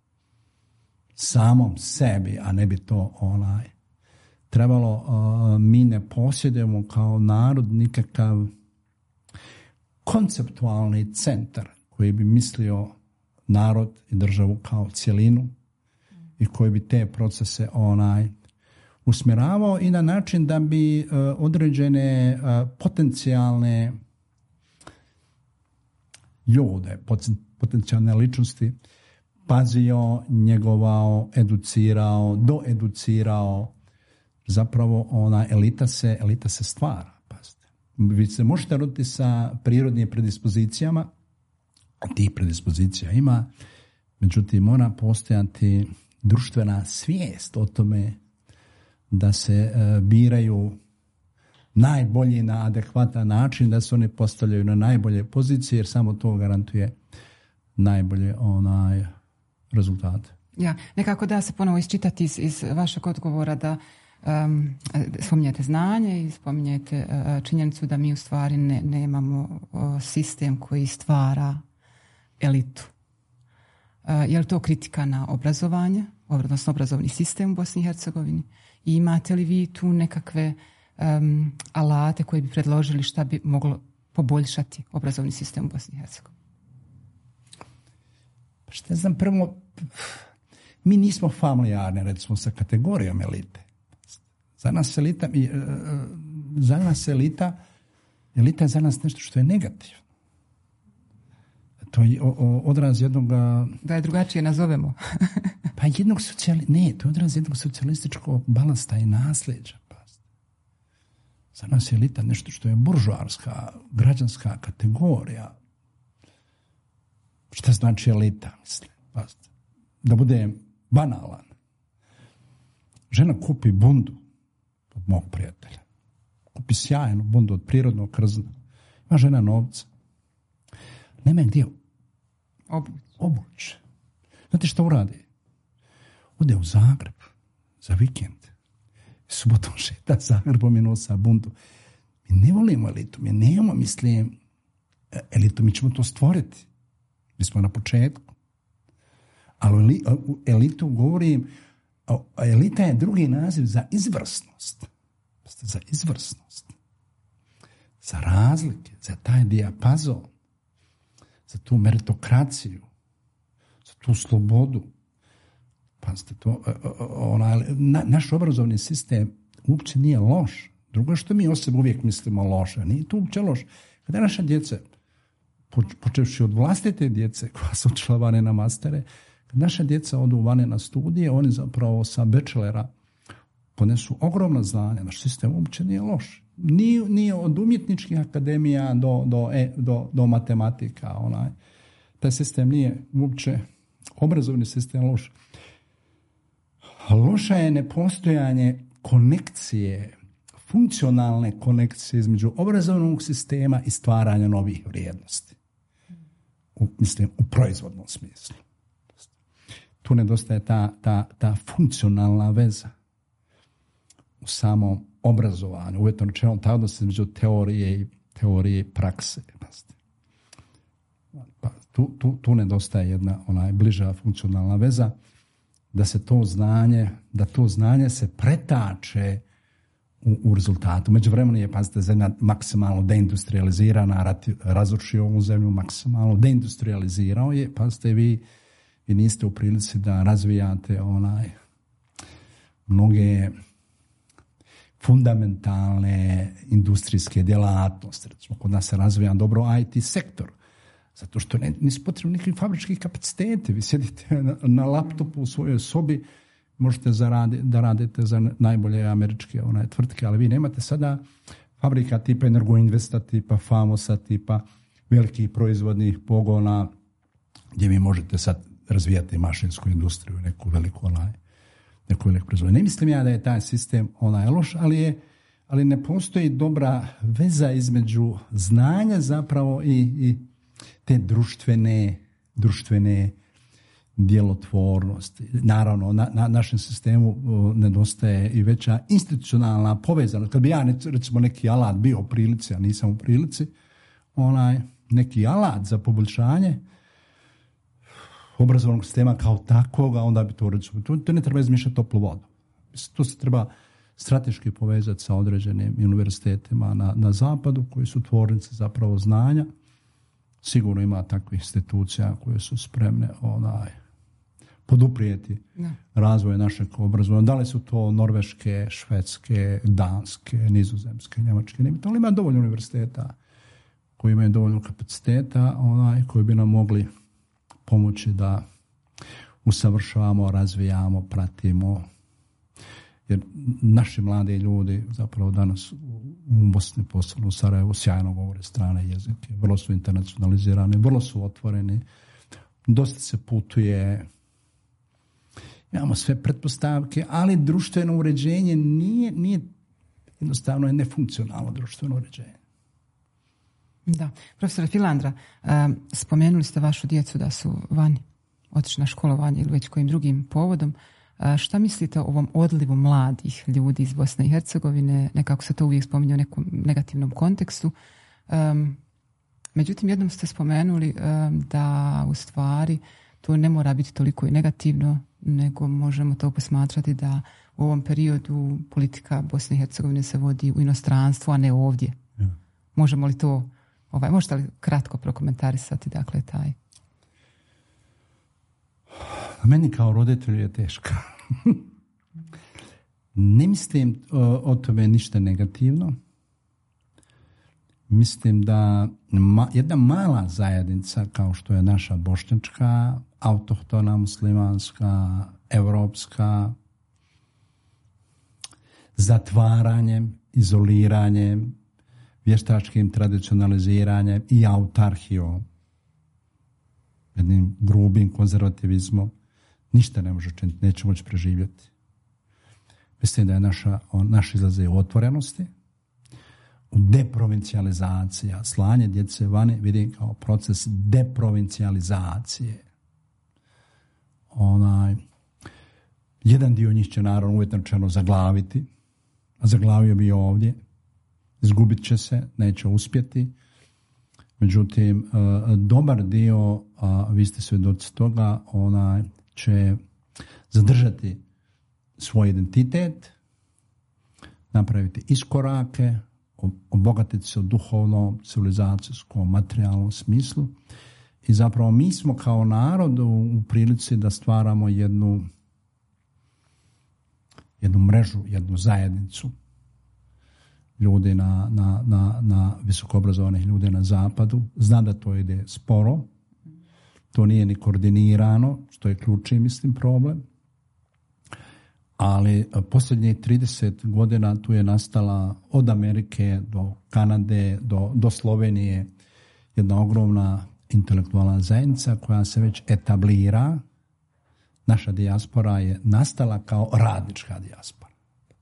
samom sebi, a ne bi to onaj trebalo. Uh, mi ne posjedujemo kao narod nikakav konceptualni centar koji bi mislio narod i državu kao cjelinu i koji bi te procese onaj usmjeravao i na način da bi uh, određene uh, potencijalne ljude, potencijalne ličnosti pazio, njegovao, educirao, doeducirao. Zapravo ona elita se, elita se stvara. Pazite. Vi se možete roditi sa prirodnim predispozicijama, a tih predispozicija ima, međutim mora postojati društvena svijest o tome da se e, biraju najbolji na adekvatan način, da se oni postavljaju na najbolje pozicije, jer samo to garantuje najbolje onaj rezultate. Ja, nekako da se ponovo isčitati iz, iz vašeg odgovora da um, spominjete znanje i spominjete uh, činjenicu da mi u stvari ne, nemamo uh, sistem koji stvara elitu. Uh, je li to kritika na obrazovanje, odnosno obrazovni sistem u Bosni i Hercegovini? I imate li vi tu nekakve um, alate koji bi predložili šta bi moglo poboljšati obrazovni sistem u Bosni i Hercegovini? Pa šta znam, prvo, mi nismo familijarni, recimo, sa kategorijom elite. Za nas elita, za nas elita, elita je za nas nešto što je negativno. To je odraz jednog... Da je drugačije nazovemo. Pa jednog socijali... Ne, to je odraz jednog socijalističkog balasta i nasljeđa. Za nas je elita nešto što je buržoarska, građanska kategorija. Šta znači elita? Mislim, pazite. Da bude banalan. Žena kupi bundu od mog prijatelja. Kupi sjajnu bundu od prirodnog krzna. Ima žena novca. Nema je gdje obući. Znate šta uradi? Ode u Zagreb za vikend. Subotom šeta Zagrebom i nosa bundu. Mi ne volimo elitu. Mi nemamo, mislim, elitu. Mi ćemo to stvoriti. Mi smo na početku. Ali elitu govorim, elita je drugi naziv za izvrsnost. Za izvrsnost. Za razlike, za taj dijapazon, za tu meritokraciju, za tu slobodu. Pazite, to, ona, na, naš obrazovni sistem uopće nije loš. Drugo što mi o sebi uvijek mislimo loše. Nije to uopće loš. Kada naša djeca, počevši od vlastite djece koja su odšla vane na mastere, kad naša djeca odu vane na studije, oni zapravo sa bachelora ponesu ogromna znanja. Naš sistem uopće nije loš. Nije, nije od umjetničkih akademija do, do, do, do matematika. Onaj. Taj sistem nije uopće, obrazovni sistem loš. Loša je nepostojanje konekcije, funkcionalne konekcije između obrazovnog sistema i stvaranja novih vrijednosti. U, mislim, u proizvodnom smislu. Tu nedostaje ta, ta, ta funkcionalna veza u samom obrazovanju, uvjetno rečeno taj odnos između teorije i teorije i prakse. Pa, tu, tu, tu nedostaje jedna onaj bliža funkcionalna veza, da se to znanje, da to znanje se pretače u, u rezultatu. Međuvremeno je, pazite, zemlja maksimalno deindustrializirana, razrušio ovu zemlju maksimalno, deindustrializirao je, pazite, vi, vi niste u prilici da razvijate onaj mnoge fundamentalne industrijske djelatnosti. Recimo, kod nas se razvija dobro I T sektor, zato što ne, nisu potrebni neki fabrički kapaciteti. Vi sjedite na, na laptopu u svojoj sobi, možete zaradi, da radite za najbolje američke onaj, tvrtke, ali vi nemate sada fabrika tipa Energoinvesta, tipa Famosa, tipa velikih proizvodnih pogona, gdje vi možete sad razvijati mašinsku industriju, neku veliku onaj, neku veliku proizvodnju. Ne mislim ja da je taj sistem onaj loš, ali je ali ne postoji dobra veza između znanja zapravo i, i te društvene, društvene djelotvornosti. Naravno, na, na našem sistemu o, nedostaje i veća institucionalna povezanost. Kad bi ja, ne, recimo, neki alat bio u prilici, a nisam u prilici, onaj, neki alat za poboljšanje obrazovnog sistema kao takvoga, onda bi to, recimo, to, to ne treba izmišljati toplu vodu. To se treba strateški povezati sa određenim univerzitetima na, na zapadu, koji su tvornice zapravo znanja. Sigurno ima takvih institucija koje su spremne onaj, poduprijeti ne. razvoj našeg obrazovanja. Da li su to norveške, švedske, danske, nizozemske, njemačke, nebitno, ali ima dovoljno univerziteta koji imaju dovoljno kapaciteta, onaj, koji bi nam mogli pomoći da usavršavamo, razvijamo, pratimo. Jer naši mladi ljudi zapravo danas u Bosni, posebno u Sarajevu, sjajno govore strane jezike, vrlo su internacionalizirani, vrlo su otvoreni, dosta se putuje, imamo sve pretpostavke, ali društveno uređenje nije, nije jednostavno je nefunkcionalno društveno uređenje. Da. Profesore Filandra, um, spomenuli ste vašu djecu da su vani, otišli na školovanje ili već kojim drugim povodom. Uh, šta mislite o ovom odlivu mladih ljudi iz Bosne i Hercegovine? Nekako se to uvijek spominje u nekom negativnom kontekstu. Um, međutim, jednom ste spomenuli um, da u stvari to ne mora biti toliko i negativno, nego možemo to posmatrati da u ovom periodu politika Bosne i Hercegovine se vodi u inostranstvu, a ne ovdje. Ja. Možemo li to, ovaj, možete li kratko prokomentarisati, dakle, taj? Meni kao roditelju je teško. Ne mislim o, o tome ništa negativno. Mislim da ma, jedna mala zajednica kao što je naša bošnjačka, autohtona, muslimanska, evropska, zatvaranjem, izoliranjem, vještačkim tradicionaliziranjem i autarhijom, jednim grubim konzervativizmom, ništa ne može činiti, neće moći preživjeti. Mislim da je naša, naš izlaze u otvorenosti, u deprovincijalizacija, slanje djece vani vidim kao proces deprovincijalizacije. Onaj, jedan dio njih će naravno uvjetno rečeno zaglaviti, a zaglavio bi ovdje, izgubit će se, neće uspjeti. Međutim, dobar dio, a vi ste svjedoci toga, onaj će zadržati svoj identitet, napraviti iskorake, obogatiti se u duhovnom, civilizacijskom, materijalnom smislu. I zapravo mi smo kao narod u prilici da stvaramo jednu, jednu mrežu, jednu zajednicu ljudi na, na, na, na visokoobrazovanih ljudi na zapadu. Znam da to ide sporo, to nije ni koordinirano, što je ključni, mislim, problem. Ali posljednjih trideset godina tu je nastala od Amerike do Kanade, do, do Slovenije jedna ogromna intelektualna zajednica koja se već etablira. Naša dijaspora je nastala kao radnička dijaspora.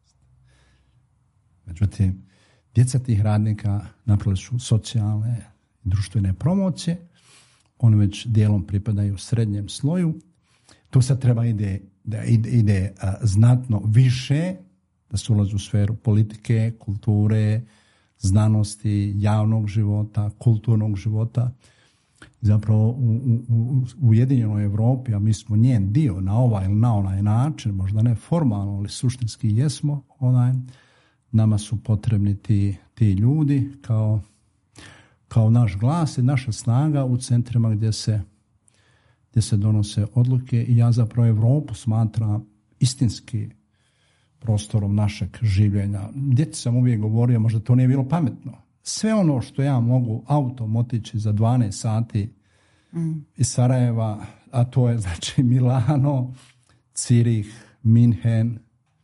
Međutim, djeca tih radnika napravili su socijalne i društvene promocije. Oni već dijelom pripadaju srednjem sloju. Tu sad treba ide, da ide, ide a, znatno više, da se ulazi u sferu politike, kulture, znanosti, javnog života, kulturnog života. Zapravo u, u, u Ujedinjenoj Europi, a mi smo njen dio na ovaj ili na onaj način, možda ne formalno, ali suštinski jesmo, onaj, nama su potrebni ti, ti ljudi kao, kao naš glas i naša snaga u centrima gdje se, gdje se donose odluke. I ja zapravo Europu smatram istinski prostorom našeg življenja. Djeci sam uvijek govorio, možda to nije bilo pametno. Sve ono što ja mogu autom otići za dvanaest sati mm. iz Sarajeva, a to je znači Milano, Cirih, Minhen,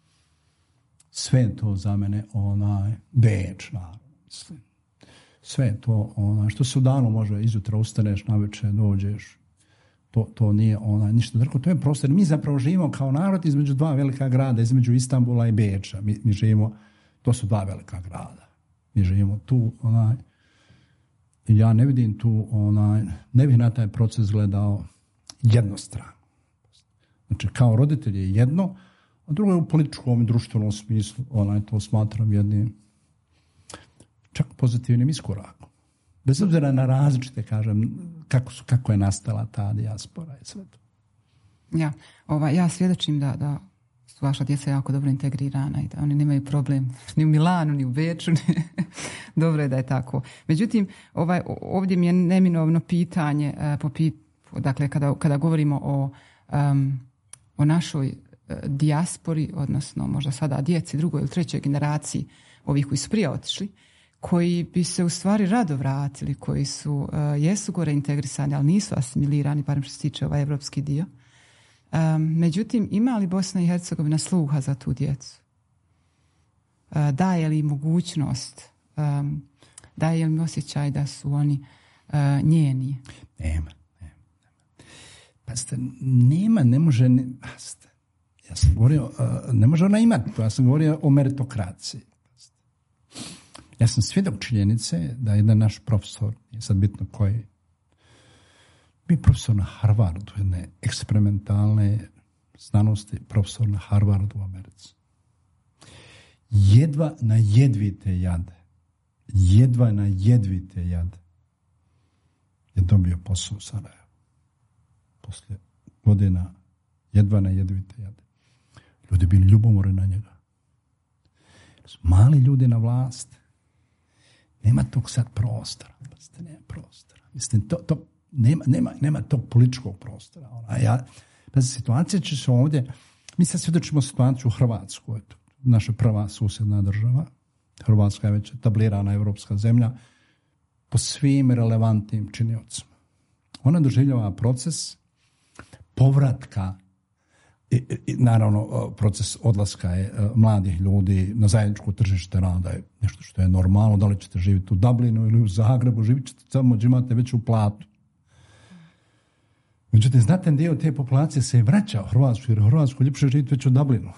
sve to za mene onaj Beč, naravno, mislim. Sve to onaj, što se u danu može, izjutra ustaneš, navečer dođeš, to, to nije onaj, ništa drugo, to je prostor. Mi zapravo živimo kao narod između dva velika grada, između Istanbula i Beča. Mi, mi živimo, to su dva velika grada. Mi živimo tu, onaj, ja ne vidim tu, onaj, ne bih na taj proces gledao jednostrano. Znači, kao roditelj je jedno, a drugo je u političkom i društvenom smislu, onaj, to smatram jednim čak pozitivnim iskorakom. Bez obzira na različite, kažem, kako, su, kako je nastala ta dijaspora i sve to. Ja, ova, ja svjedočim da, da su vaša djeca jako dobro integrirana i da oni nemaju problem ni u Milanu, ni u Beču. Dobro je da je tako. Međutim, ovaj, ovdje mi je neminovno pitanje, uh, po pit, dakle, kada, kada govorimo o, um, o našoj uh, dijaspori, odnosno možda sada djeci drugoj ili trećoj generaciji, ovih koji su prije otišli, koji bi se u stvari rado vratili, koji su, uh, jesu gore integrisani, ali nisu asimilirani, barem što se tiče ovaj evropski dio. Um, međutim, ima li Bosna i Hercegovina sluha za tu djecu? Uh, daje li mogućnost, um, daje li osjećaj da su oni uh, njeni? Nema, nema. Pazite, nema, ne može, ne, pazite, ja sam govorio, uh, ne može ona imati to, ja sam govorio o meritokraciji. Pazite. Ja sam svjedok činjenice da jedan naš profesor, je sad bitno koji, bio profesor na Harvardu, jedne eksperimentalne znanosti, profesor na Harvardu u Americi. Jedva na jedvite jade, jedva na jedvite jade je dobio posao u Sarajevu. Poslije godina jedva na jedvite jade. Ljudi bili ljubomorni na njega. Mali ljudi na vlast. Nema tog sad prostora. Pazite, nema prostora. Mislim, to, to nema, nema, nema tog političkog prostora. A ja, pazite, situacija će se ovdje, mi sad svjedočimo situaciju u Hrvatskoj. Naša prva susjedna država. Hrvatska je već etablirana evropska zemlja po svim relevantnim činiocima. Ona doživljava proces povratka i, i naravno proces odlaska je mladih ljudi na zajedničko tržište rada je nešto što je normalno. Da li ćete živjeti u Dublinu ili u Zagrebu, živit ćete samo gdje imate veću platu. Međutim, znatan dio te populacije se vraća u Hrvatsku, jer u Hrvatsku ljepše živjeti već u Dublinu.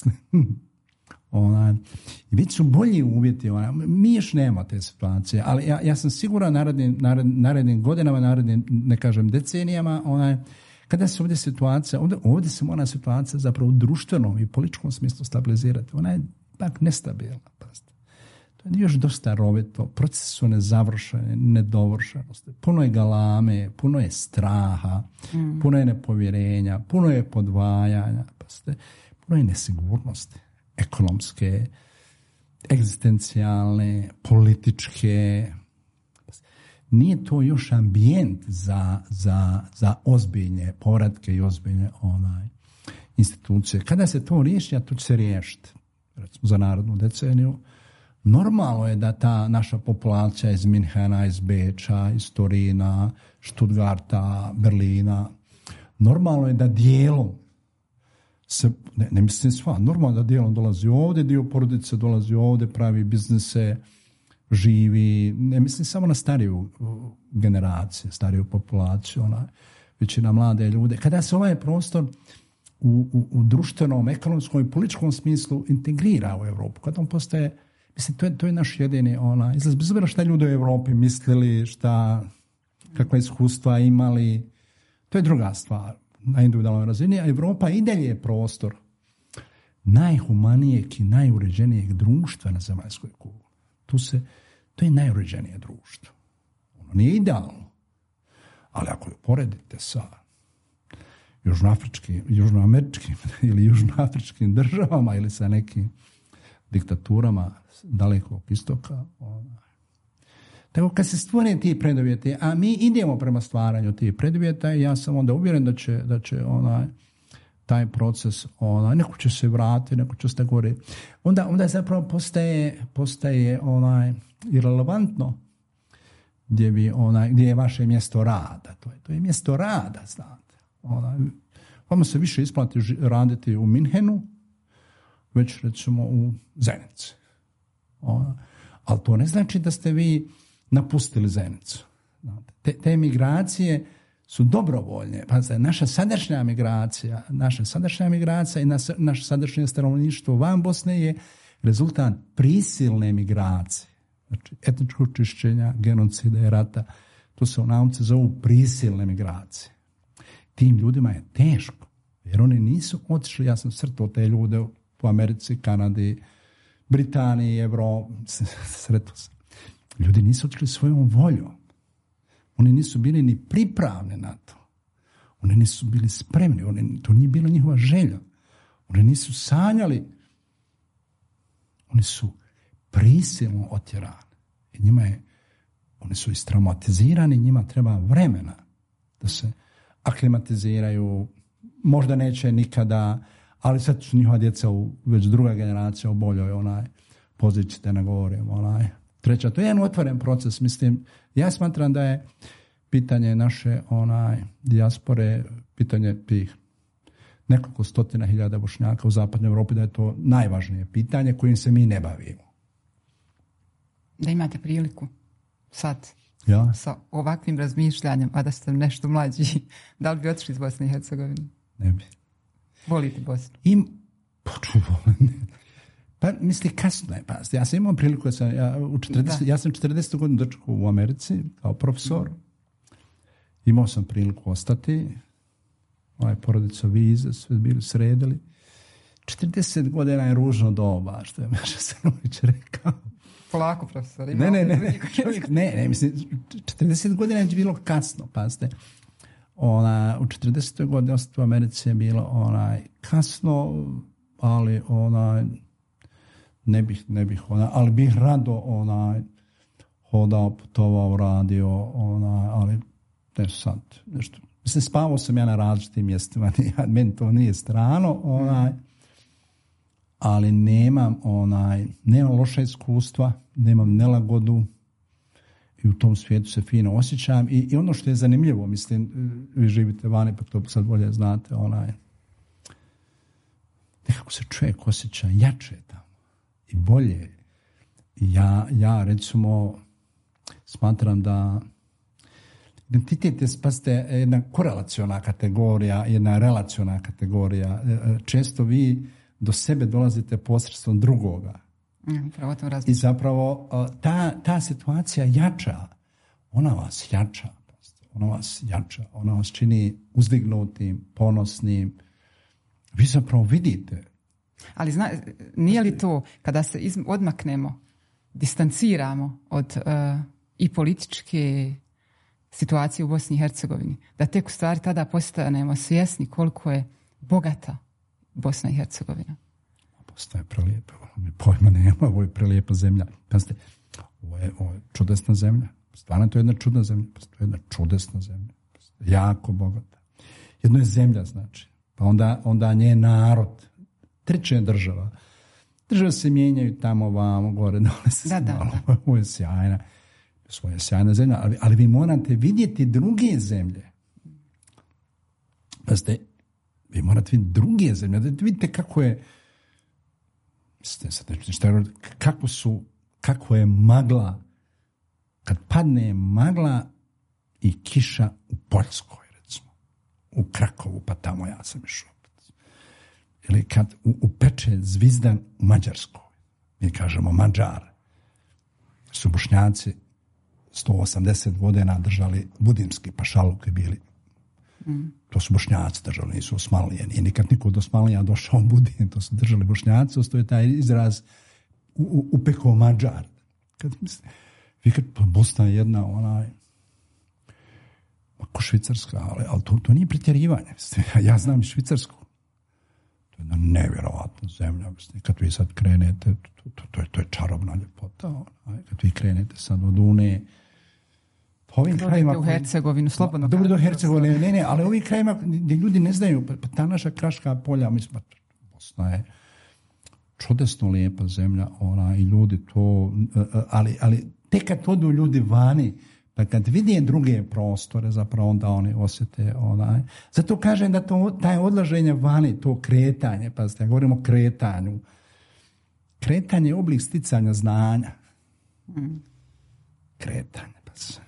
Ona, i već su bolji uvjeti. Ona, mi još nema te situacije, ali ja, ja sam siguran narednim, narednim, narednim godinama, narednim, ne kažem decenijama, ona, kada se ovdje situacija, ovdje, ovdje se mora situacija zapravo u društvenom i političkom smislu stabilizirati. Ona je tak nestabilna. Pazite. To je još dosta rovito, procesi su nezavršeni, nedovršenosti. Puno je galame, puno je straha, mm. puno je nepovjerenja, puno je podvajanja, pazite, puno je nesigurnosti. Ekonomske, egzistencijalne, političke. Nije to još ambijent za, za, za ozbiljne povratke i ozbiljne onaj, institucije. Kada se to riješi, a to će se riješiti, recimo za narodnu deceniju, normalno je da ta naša populacija iz Minhena, iz Beča, iz Torina, Stuttgarta, Berlina, normalno je da dijelom se, ne, ne mislim sva, normalno da dijelom dolazi ovdje, dio porodice dolazi ovdje, pravi biznise, živi, ne mislim samo na stariju generaciju, stariju populaciju, ona, većina mlade ljude. Kada se ovaj prostor u, u, u društvenom, ekonomskom i političkom smislu integrira u Europu, kada on postaje, mislim, to je, to je naš jedini ona, izlaz, bez obzira šta ljudi u Europi mislili, šta, kakva iskustva imali, to je druga stvar. Na individualnoj razini, a Europa i dalje je prostor najhumanijeg i najuređenijeg društva na zemaljskoj kugli. Tu se, to je najuređenije društvo. Ono nije idealno, ali ako je poredite sa južnoafričkim, južnoameričkim ili južnoafričkim državama ili sa nekim diktaturama dalekog istoka, ona. Tako kad se stvore ti preduvjeti, a mi idemo prema stvaranju tih preduvjeta, ja sam onda uvjeren da će, da će onaj, taj proces, onaj, neko će se vratiti, neko će se gore. Onda, onda zapravo postaje, postaje onaj, irelevantno gdje, bi, onaj, gdje je vaše mjesto rada. To je, to je mjesto rada, znate. Onaj, vama se više isplati raditi u Minhenu, već recimo u Zenici. Onaj, ali to ne znači da ste vi napustili Zenicu. Te, te migracije su dobrovoljne. Pa naša sadašnja migracija, naša sadašnja migracija i naša, naše sadašnje stanovništvo van Bosne je rezultat prisilne migracije. Znači, etničkog čišćenja, genocida i rata. To se u nauci zovu prisilne migracije. Tim ljudima je teško, jer oni nisu otišli, ja sam sretao te ljude u Americi, Kanadi, Britaniji, Evropi, sretao sam. Ljudi nisu otišli svojom voljom. Oni nisu bili ni pripravni na to. Oni nisu bili spremni. Oni, to nije bila njihova želja. Oni nisu sanjali. Oni su prisilno otjerani. I njima je, oni su istraumatizirani, njima treba vremena da se aklimatiziraju. Možda neće nikada, ali sad su njihova djeca u, već druga generacija u boljoj onaj poziciji, da ne govorim, onaj treća. To je jedan otvoren proces. Mislim, ja smatram da je pitanje naše onaj dijaspore, pitanje tih nekoliko stotina hiljada Bošnjaka u zapadnoj Europi, da je to najvažnije pitanje kojim se mi ne bavimo. Da imate priliku sad ja? sa ovakvim razmišljanjem, a da ste nešto mlađi, da li bi otišli iz Bosne i Hercegovine? Ne bi. Volite Bosnu? Im, počuj, pa misli kasno je, pa ja sam imao priliku, ja sam, ja, u četrdeset, ja sam četrdesetu godinu dočekao u Americi kao profesor. Imao sam priliku ostati, ovaj porodica vize, sve bili sredili. četrdeset godina je ružno doba, što je Meša Selimović rekao. Polako, profesor. Ne, ne, ne, čovjek, ne, ne, mislim, četrdeset godina je bilo kasno, pazite. Ona, u četrdesetoj godini ostati u Americi je bilo onaj kasno, ali onaj ne bih, ne bih onaj, ali bih rado onaj hodao, putovao, radio, onaj, ali ne sad, nešto. Mislim, spavao sam ja na različitim mjestima, meni to nije strano, onaj, ali nemam onaj, nemam loša iskustva, nemam nelagodu i u tom svijetu se fino osjećam. I, i ono što je zanimljivo, mislim, vi živite vani, pa to sad bolje znate, onaj, nekako se čovjek osjeća jače tamo i bolje. Ja, ja recimo, smatram da identitet je, spazite, jedna korelaciona kategorija, jedna relaciona kategorija. Često vi do sebe dolazite posredstvom drugoga. Mm, I zapravo ta, ta situacija jača, ona vas jača, ona vas jača, ona vas čini uzdignutim, ponosnim. Vi zapravo vidite. Ali zna, nije li to kada se izm, odmaknemo, distanciramo od uh, i političke situacije u Bosni i Hercegovini, da tek u stvari tada postanemo svjesni koliko je bogata Bosna i Hercegovina? Bosna je prelijepa, mi pojma nema, ovo je prelijepa zemlja. Pazite, ovo je, ovo je čudesna zemlja. Stvarno to je jedna čudna zemlja. To je jedna čudesna zemlja. Jako bogata. Jedno je zemlja, znači. Pa onda, onda nje narod. Treće je država. Države se mijenjaju tamo, vamo, gore, dole se. Da, da, da. Ovo je sjajna. Ovo je sjajna zemlja, ali, ali vi morate vidjeti druge zemlje. Pazite, vi morate vidjeti druge zemlje. Da vidite kako je kako su, kako je magla, kad padne magla i kiša u Poljskoj, recimo, u Krakovu, pa tamo ja sam išao. Ili kad upeče zvizdan u Mađarskoj, mi kažemo Mađar, su Bošnjaci sto osamdeset godina držali budimski pašaluke bili. Mm. To su Bošnjaci držali, nisu Osmanlije. Nije nikad niko od Osmanlija došao u Budin, to su držali Bošnjaci, ostoje taj izraz u, u, upekao Mađar. Kad, vi kad, Bosna je jedna, onaj, ako Švicarska, ali, ali to, to nije pretjerivanje. Ja znam i Švicarsku. To je jedna nevjerovatna zemlja. Kad vi sad krenete, to, to, to, je, to je čarobna ljepota. Onaj, kad vi krenete sad od Une, ovim krajima u Hercegovinu, slobodno. Dobro do Hercegovine, ne, ne, ali ovim krajima gdje ljudi ne znaju, pa, pa ta naša kraška polja, mislim, Bosna je čudesno lijepa zemlja, ona, i ljudi to, ali, ali tek kad odu ljudi vani, pa kad vide druge prostore, zapravo onda oni osjete, onaj. Zato kažem da to, taj odlaženje vani, to kretanje, pa ja govorimo o kretanju. Kretanje je oblik sticanja znanja. Mm. Kretanje, pa se.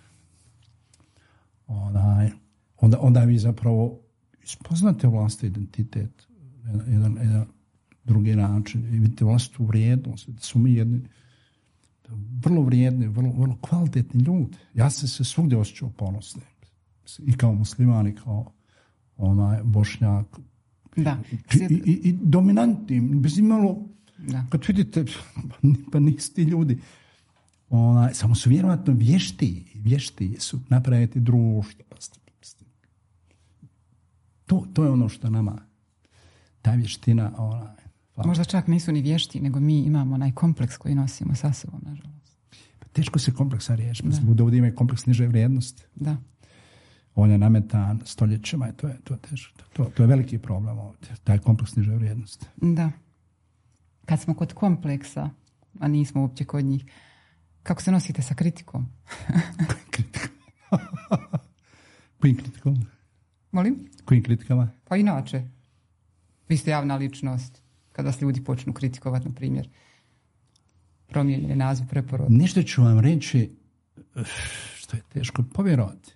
Onaj, onda, onda vi zapravo spoznate vlastni identitet, jedan, jedan drugi način, i vidite vlastitu vrijednost, da su mi jedni vrlo vrijedni, vrlo, vrlo kvalitetni ljudi. Ja sam se svugdje osjećao ponosni. I kao musliman, i kao onaj Bošnjak. Da. I, i, i dominantni, bez imalo, da. Kad vidite, pa nisu ti ljudi. Onaj, samo su vjerovatno vješti, vješti su napraviti društvo. To, to je ono što nama, ta vještina, onaj, hvala. Možda čak nisu ni vješti, nego mi imamo onaj kompleks koji nosimo sa sobom, nažalost. Pa teško se kompleksa riješi. Ljudi ovdje imaju kompleks niže vrijednosti. Da. On je nametan stoljećima i to je, to je teško. To, to je veliki problem ovdje, taj kompleks niže vrijednosti. Da. Kad smo kod kompleksa, a nismo uopće kod njih, kako se nosite sa kritikom? Kojim kritikom? Kojim kritikom? Molim? Kojim kritikama? Pa inače. Vi ste javna ličnost. Kada vas ljudi počnu kritikovati, na primjer, promijenjen je naziv Preporod. Nešto ću vam reći što je teško povjerovati.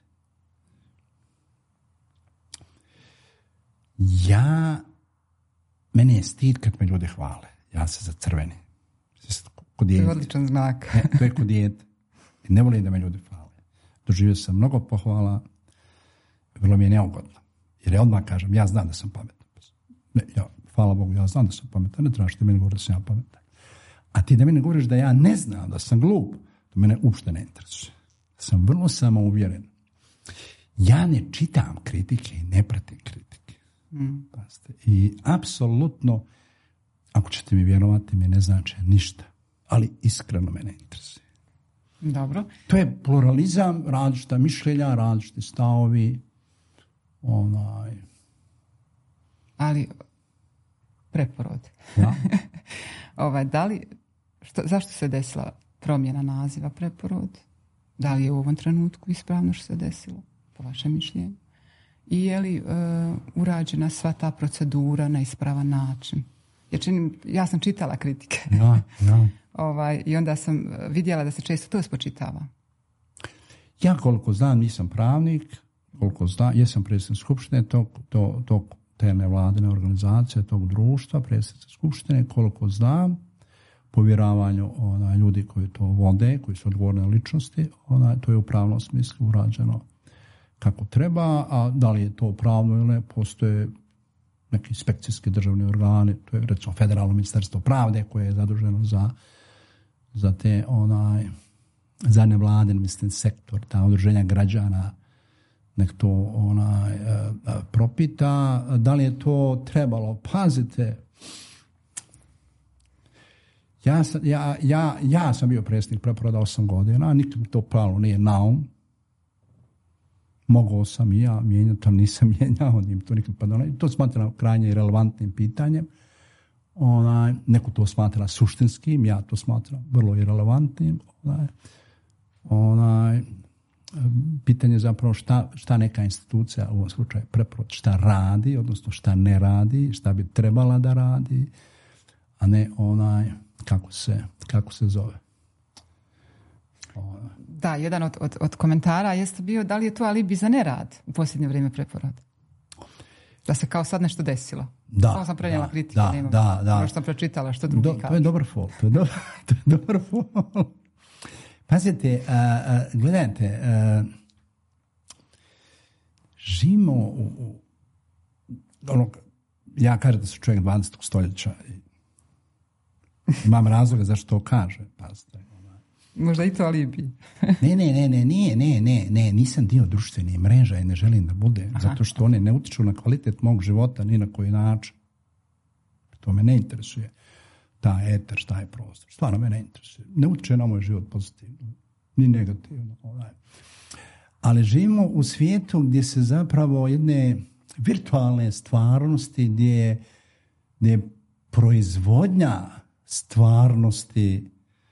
Ja, mene je stid kad me ljudi hvale. Ja se zacrveni. To je odličan znak. Ne, to je kod dijete. Ne volim da me ljudi hvale. Doživio sam mnogo pohvala. Vrlo mi je neugodno. Jer ja odmah kažem, ja znam da sam pametan. Ne, ja, hvala Bogu, ja znam da sam pametan. Ne trebaš ti meni govoriti da sam ja pametan. A ti da mi ne govoriš da ja ne znam, da sam glup, to mene uopšte ne interesuje. Sam vrlo samouvjeren. Ja ne čitam kritike i ne pratim kritike. Mm. I apsolutno, ako ćete mi vjerovati, mi ne znači ništa. Ali iskreno me ne interesuje. Dobro. To je pluralizam, različita mišljenja, različiti stavovi. Onaj... Ali Preporod. Ja. ovaj, da li, što, zašto se desila promjena naziva Preporod? Da li je u ovom trenutku ispravno što se desilo, po vašem mišljenju? I je li uh, urađena sva ta procedura na ispravan način? Jer činim, ja sam čitala kritike. Ja, ja. ovaj, I onda sam vidjela da se često to spočitava. Ja koliko znam, nisam pravnik, koliko znam, jesam predsjednik skupštine tog, tog, tog te nevladine organizacije, tog društva, predsjednik skupštine, koliko znam, povjeravanju ona, ljudi koji to vode, koji su odgovorne ličnosti, ona, to je u pravnom smislu urađeno kako treba, a da li je to pravno ili ne, postoje neki inspekcijski državni organi, to je recimo Federalno ministarstvo pravde koje je zaduženo za, za te onaj, za nevladin, mislim, sektor, ta udruženja građana, nek to onaj, propita. Da li je to trebalo? Pazite, ja sam, ja, ja, ja sam bio predsjednik Preporoda osam godina, nikom to pravo nije naum. Mogao sam i ja mijenjati, ali nisam mijenjao, njim to nikad padalo. To smatram krajnje relevantnim pitanjem. Onaj, neko to smatra suštinskim, ja to smatram vrlo irelevantnim. Onaj, onaj, pitanje je zapravo šta, šta neka institucija, u ovom slučaju Preporod, šta radi, odnosno šta ne radi, šta bi trebala da radi, a ne onaj kako se, kako se zove. Onaj. Da, jedan od, od, od komentara jeste bio da li je to alibi za nerad u posljednje vrijeme Preporoda. Da se kao sad nešto desilo. Da, Samo sam prenijela kritike, da, nemam, da, da. Ono što sam pročitala, što drugi Do, kažu. To je dobar fol, to je dobar, to je dobar fol. Pazite, uh, uh, gledajte, uh, živimo u, u ono, ja kažem da su čovjek dvadesetog stoljeća i imam razloga zašto to kaže, pazite. Možda i to alibi. ne, ne, ne, ne, nije, ne, ne, ne, nisam dio društvenih mreža i ne želim da bude, Aha. zato što one ne utiču na kvalitet mog života ni na koji način. To me ne interesuje. Taj eter, taj prostor. Stvarno me ne interesuje. Ne utiče na moj život pozitivno, ni negativno. Ali živimo u svijetu gdje se zapravo jedne virtualne stvarnosti, gdje, gdje je proizvodnja stvarnosti,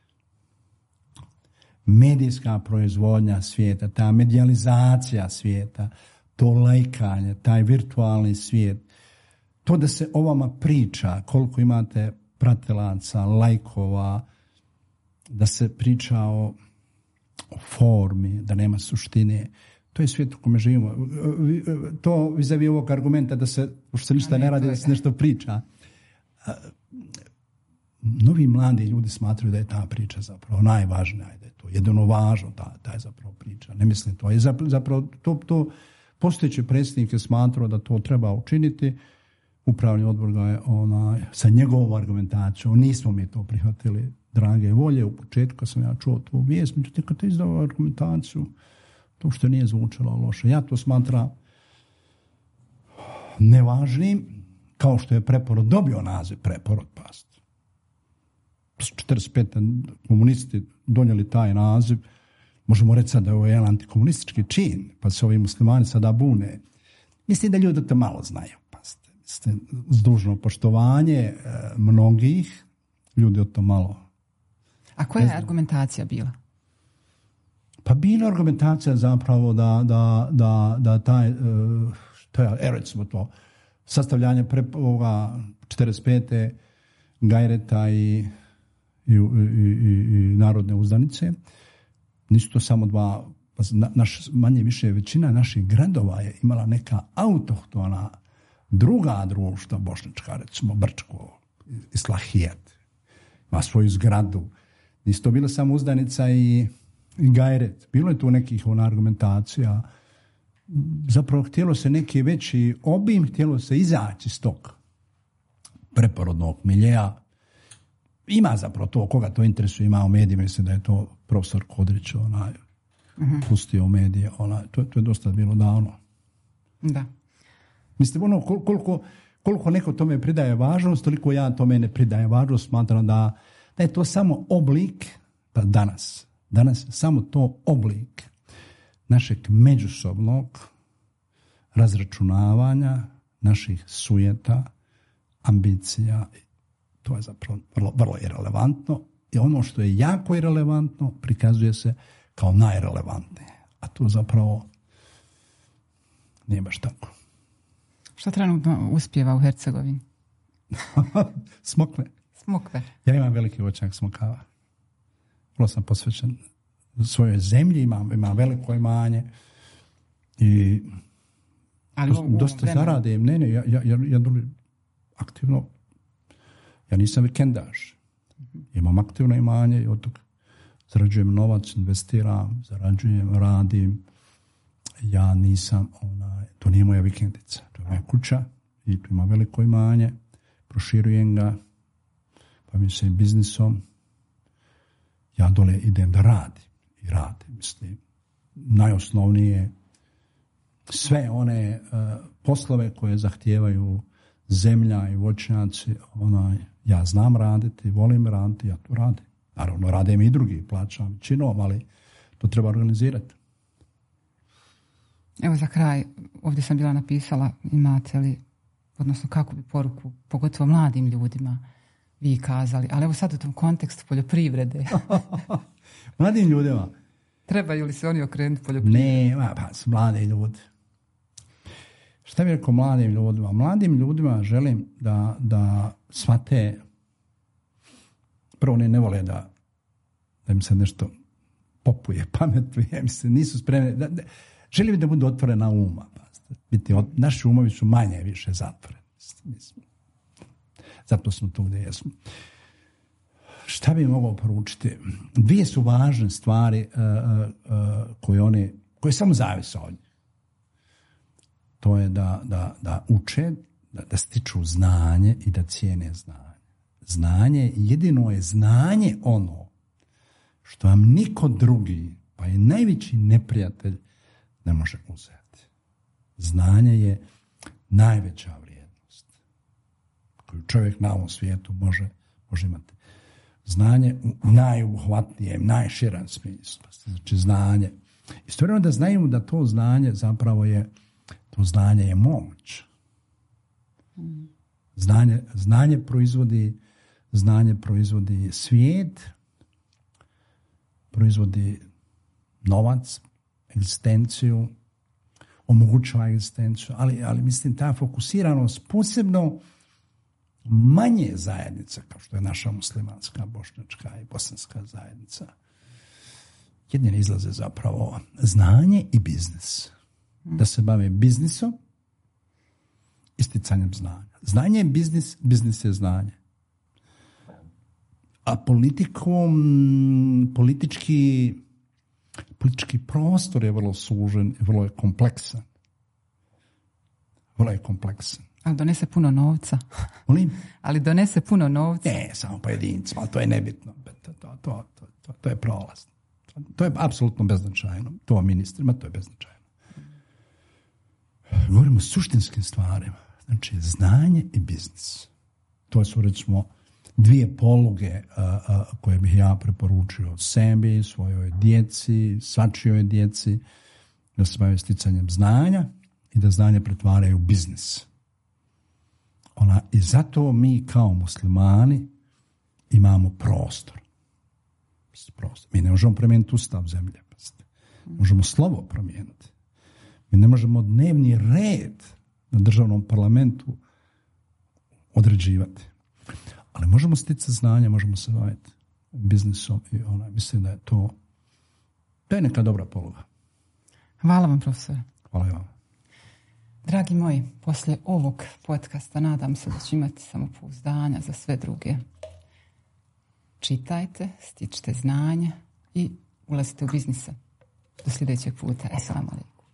medijska proizvodnja svijeta, ta medijalizacija svijeta, to lajkanje, taj virtualni svijet, to da se o vama priča, koliko imate pratilaca, lajkova, da se priča o, o formi, da nema suštine, to je svijet u kome živimo. To vis-a-vis ovog argumenta da se, što se ništa ne radi, da se nešto priča. Novi mladi ljudi smatraju da je ta priča zapravo najvažnija, da je to jedino važno, ta, ta je zapravo priča. Ne mislim to. Je zapravo, to, to postojeći predsjednik je smatrao da to treba učiniti. Upravni odbor ga je onaj, sa njegovom argumentacijom, nismo mi to prihvatili drage volje. U početku kad sam ja čuo tu vijest, međutim kad je izdao argumentaciju, to što nije zvučalo loše. Ja to smatram nevažnim, kao što je Preporod dobio naziv Preporod, past. četrdeset pete komunisti donijeli taj naziv, možemo reći sad da je ovo jedan antikomunistički čin, pa se ovi muslimani sada bune. Mislim da ljudi to malo znaju. Pazite. Mislim, s dužno poštovanje e, mnogih, ljudi o to malo. A koja je argumentacija bila? Pa bila argumentacija zapravo da, da, da, da taj, e, to je, recimo to, sastavljanje pre, ovoga četrdeset pete Gajreta i, i, i, i, i Narodne uzdanice. Nisu to samo dva, naš, manje više većina naših gradova je imala neka autohtona druga društva bošnjačka, recimo Brčko, Islahijet, ima svoju zgradu. Nisu to bila samo Uzdanica i, i Gajret. Bilo je tu nekih ona argumentacija. Zapravo htjelo se neki veći obim, htjelo se izaći iz tog preporodnog miljeja. Ima zapravo to, koga to interesuje, ima u medijima, mislim da je to profesor Kodrić onaj, uh-huh. pustio u medije. Onaj, to, to je dosta bilo davno. Da. Mislim, ono, koliko, koliko neko tome pridaje važnost, toliko ja tome ne pridaje važnost, smatram da, da je to samo oblik, pa danas, danas samo to oblik našeg međusobnog razračunavanja, naših sujeta, ambicija. To je zapravo vrlo, vrlo irelevantno i ono što je jako irelevantno prikazuje se kao najrelevantnije. A to zapravo nije baš tako. Što trenutno uspijeva u Hercegovini? Smokve. Smokve. Ja imam veliki voćnjak smokava. Vrlo sam posvećen svojoj zemlji, imam, imam veliko imanje i ali dosta, u, u dosta vremenu. zaradim. Ne, ne, ja, ja, ja, ja aktivno, ja nisam vikendaš. Imam aktivno imanje i od toga zarađujem novac, investiram, zarađujem, radim. Ja nisam, onaj, to nije moja vikendica, to je moja kuća i tu ima veliko imanje, proširujem ga, bavim se biznisom. Ja dole idem da radim i radim, mislim, najosnovnije sve one uh, poslove koje zahtijevaju zemlja i voćnjaci, onaj, ja znam raditi, volim raditi, ja to radim. Naravno, radim i drugi, plaćam činom, ali to treba organizirati. Evo za kraj, ovdje sam bila napisala, imate li, odnosno kako bi poruku, pogotovo mladim ljudima, vi kazali, ali evo sad u tom kontekstu poljoprivrede. Mladim ljudima? Trebaju li se oni okrenuti poljoprivrede? Ne, pa su mladi ljudi. Šta bih rekao mladim ljudima? Mladim ljudima želim da, da shvate, prvo ne, ne vole da, da im se nešto popuje, pametuje, im se nisu spremni, da, da, želim da budu otvorena uma. Biti, od, naši umovi su manje više zatvoreni. Mislim. Zato smo tu gdje jesmo. Šta bi mogao poručiti? Dvije su važne stvari uh, uh, koje one, koje samo zavise od njih. To je da, da, da uče, da, da stiču znanje i da cijene znanje. Znanje, jedino je znanje ono što vam niko drugi, pa i najveći neprijatelj, ne može uzeti. Znanje je najveća vrijednost koju čovjek na ovom svijetu može, može imati. Znanje u najuhvatnijem, najširem smislu. Znači znanje. Istovremeno da znaju da to znanje zapravo je, to znanje je moć. Znanje, znanje proizvodi, znanje proizvodi svijet, proizvodi novac, egzistenciju, omogućava egzistenciju, ali, ali mislim ta fokusiranost posebno manje zajednica, kao što je naša muslimanska, bošnjačka i bosanska zajednica, jedine izlaze zapravo znanje i biznis. Da se bave biznisom, isticanjem znanja. Znanje je biznis, biznis je znanje. A politikom, politički, politički prostor je vrlo sužen i vrlo je kompleksan. Vrlo je kompleksan. Ali donese puno novca. Molim? Ali donese puno novca. Ne, samo pojedincima, ali to je nebitno. To, to, to, to, to, to je prolaz. To, to je apsolutno beznačajno. To ministrima, to je beznačajno. Govorimo o suštinskim stvarima. Znači, znanje i biznis. To su, recimo, dvije poluge a, a, koje bih ja preporučio sebi, svojoj djeci, svačijoj djeci, da se bave sticanjem znanja i da znanje pretvaraju u biznis. Ona, i zato mi kao muslimani imamo prostor. prostor. Mi ne možemo promijeniti ustav zemlje. Možemo slovo promijeniti. Mi ne možemo dnevni red na državnom parlamentu određivati. Ali možemo sticati znanja, možemo se baviti biznisom i ona, mislim da je to to je neka dobra poluga. Hvala vam, profesor. Hvala vam. Dragi moji, poslije ovog podcasta nadam se da će imati samopouzdanja za sve druge. Čitajte, stičite znanja i ulazite u biznise. Do sljedećeg puta. Assalamu alaikum.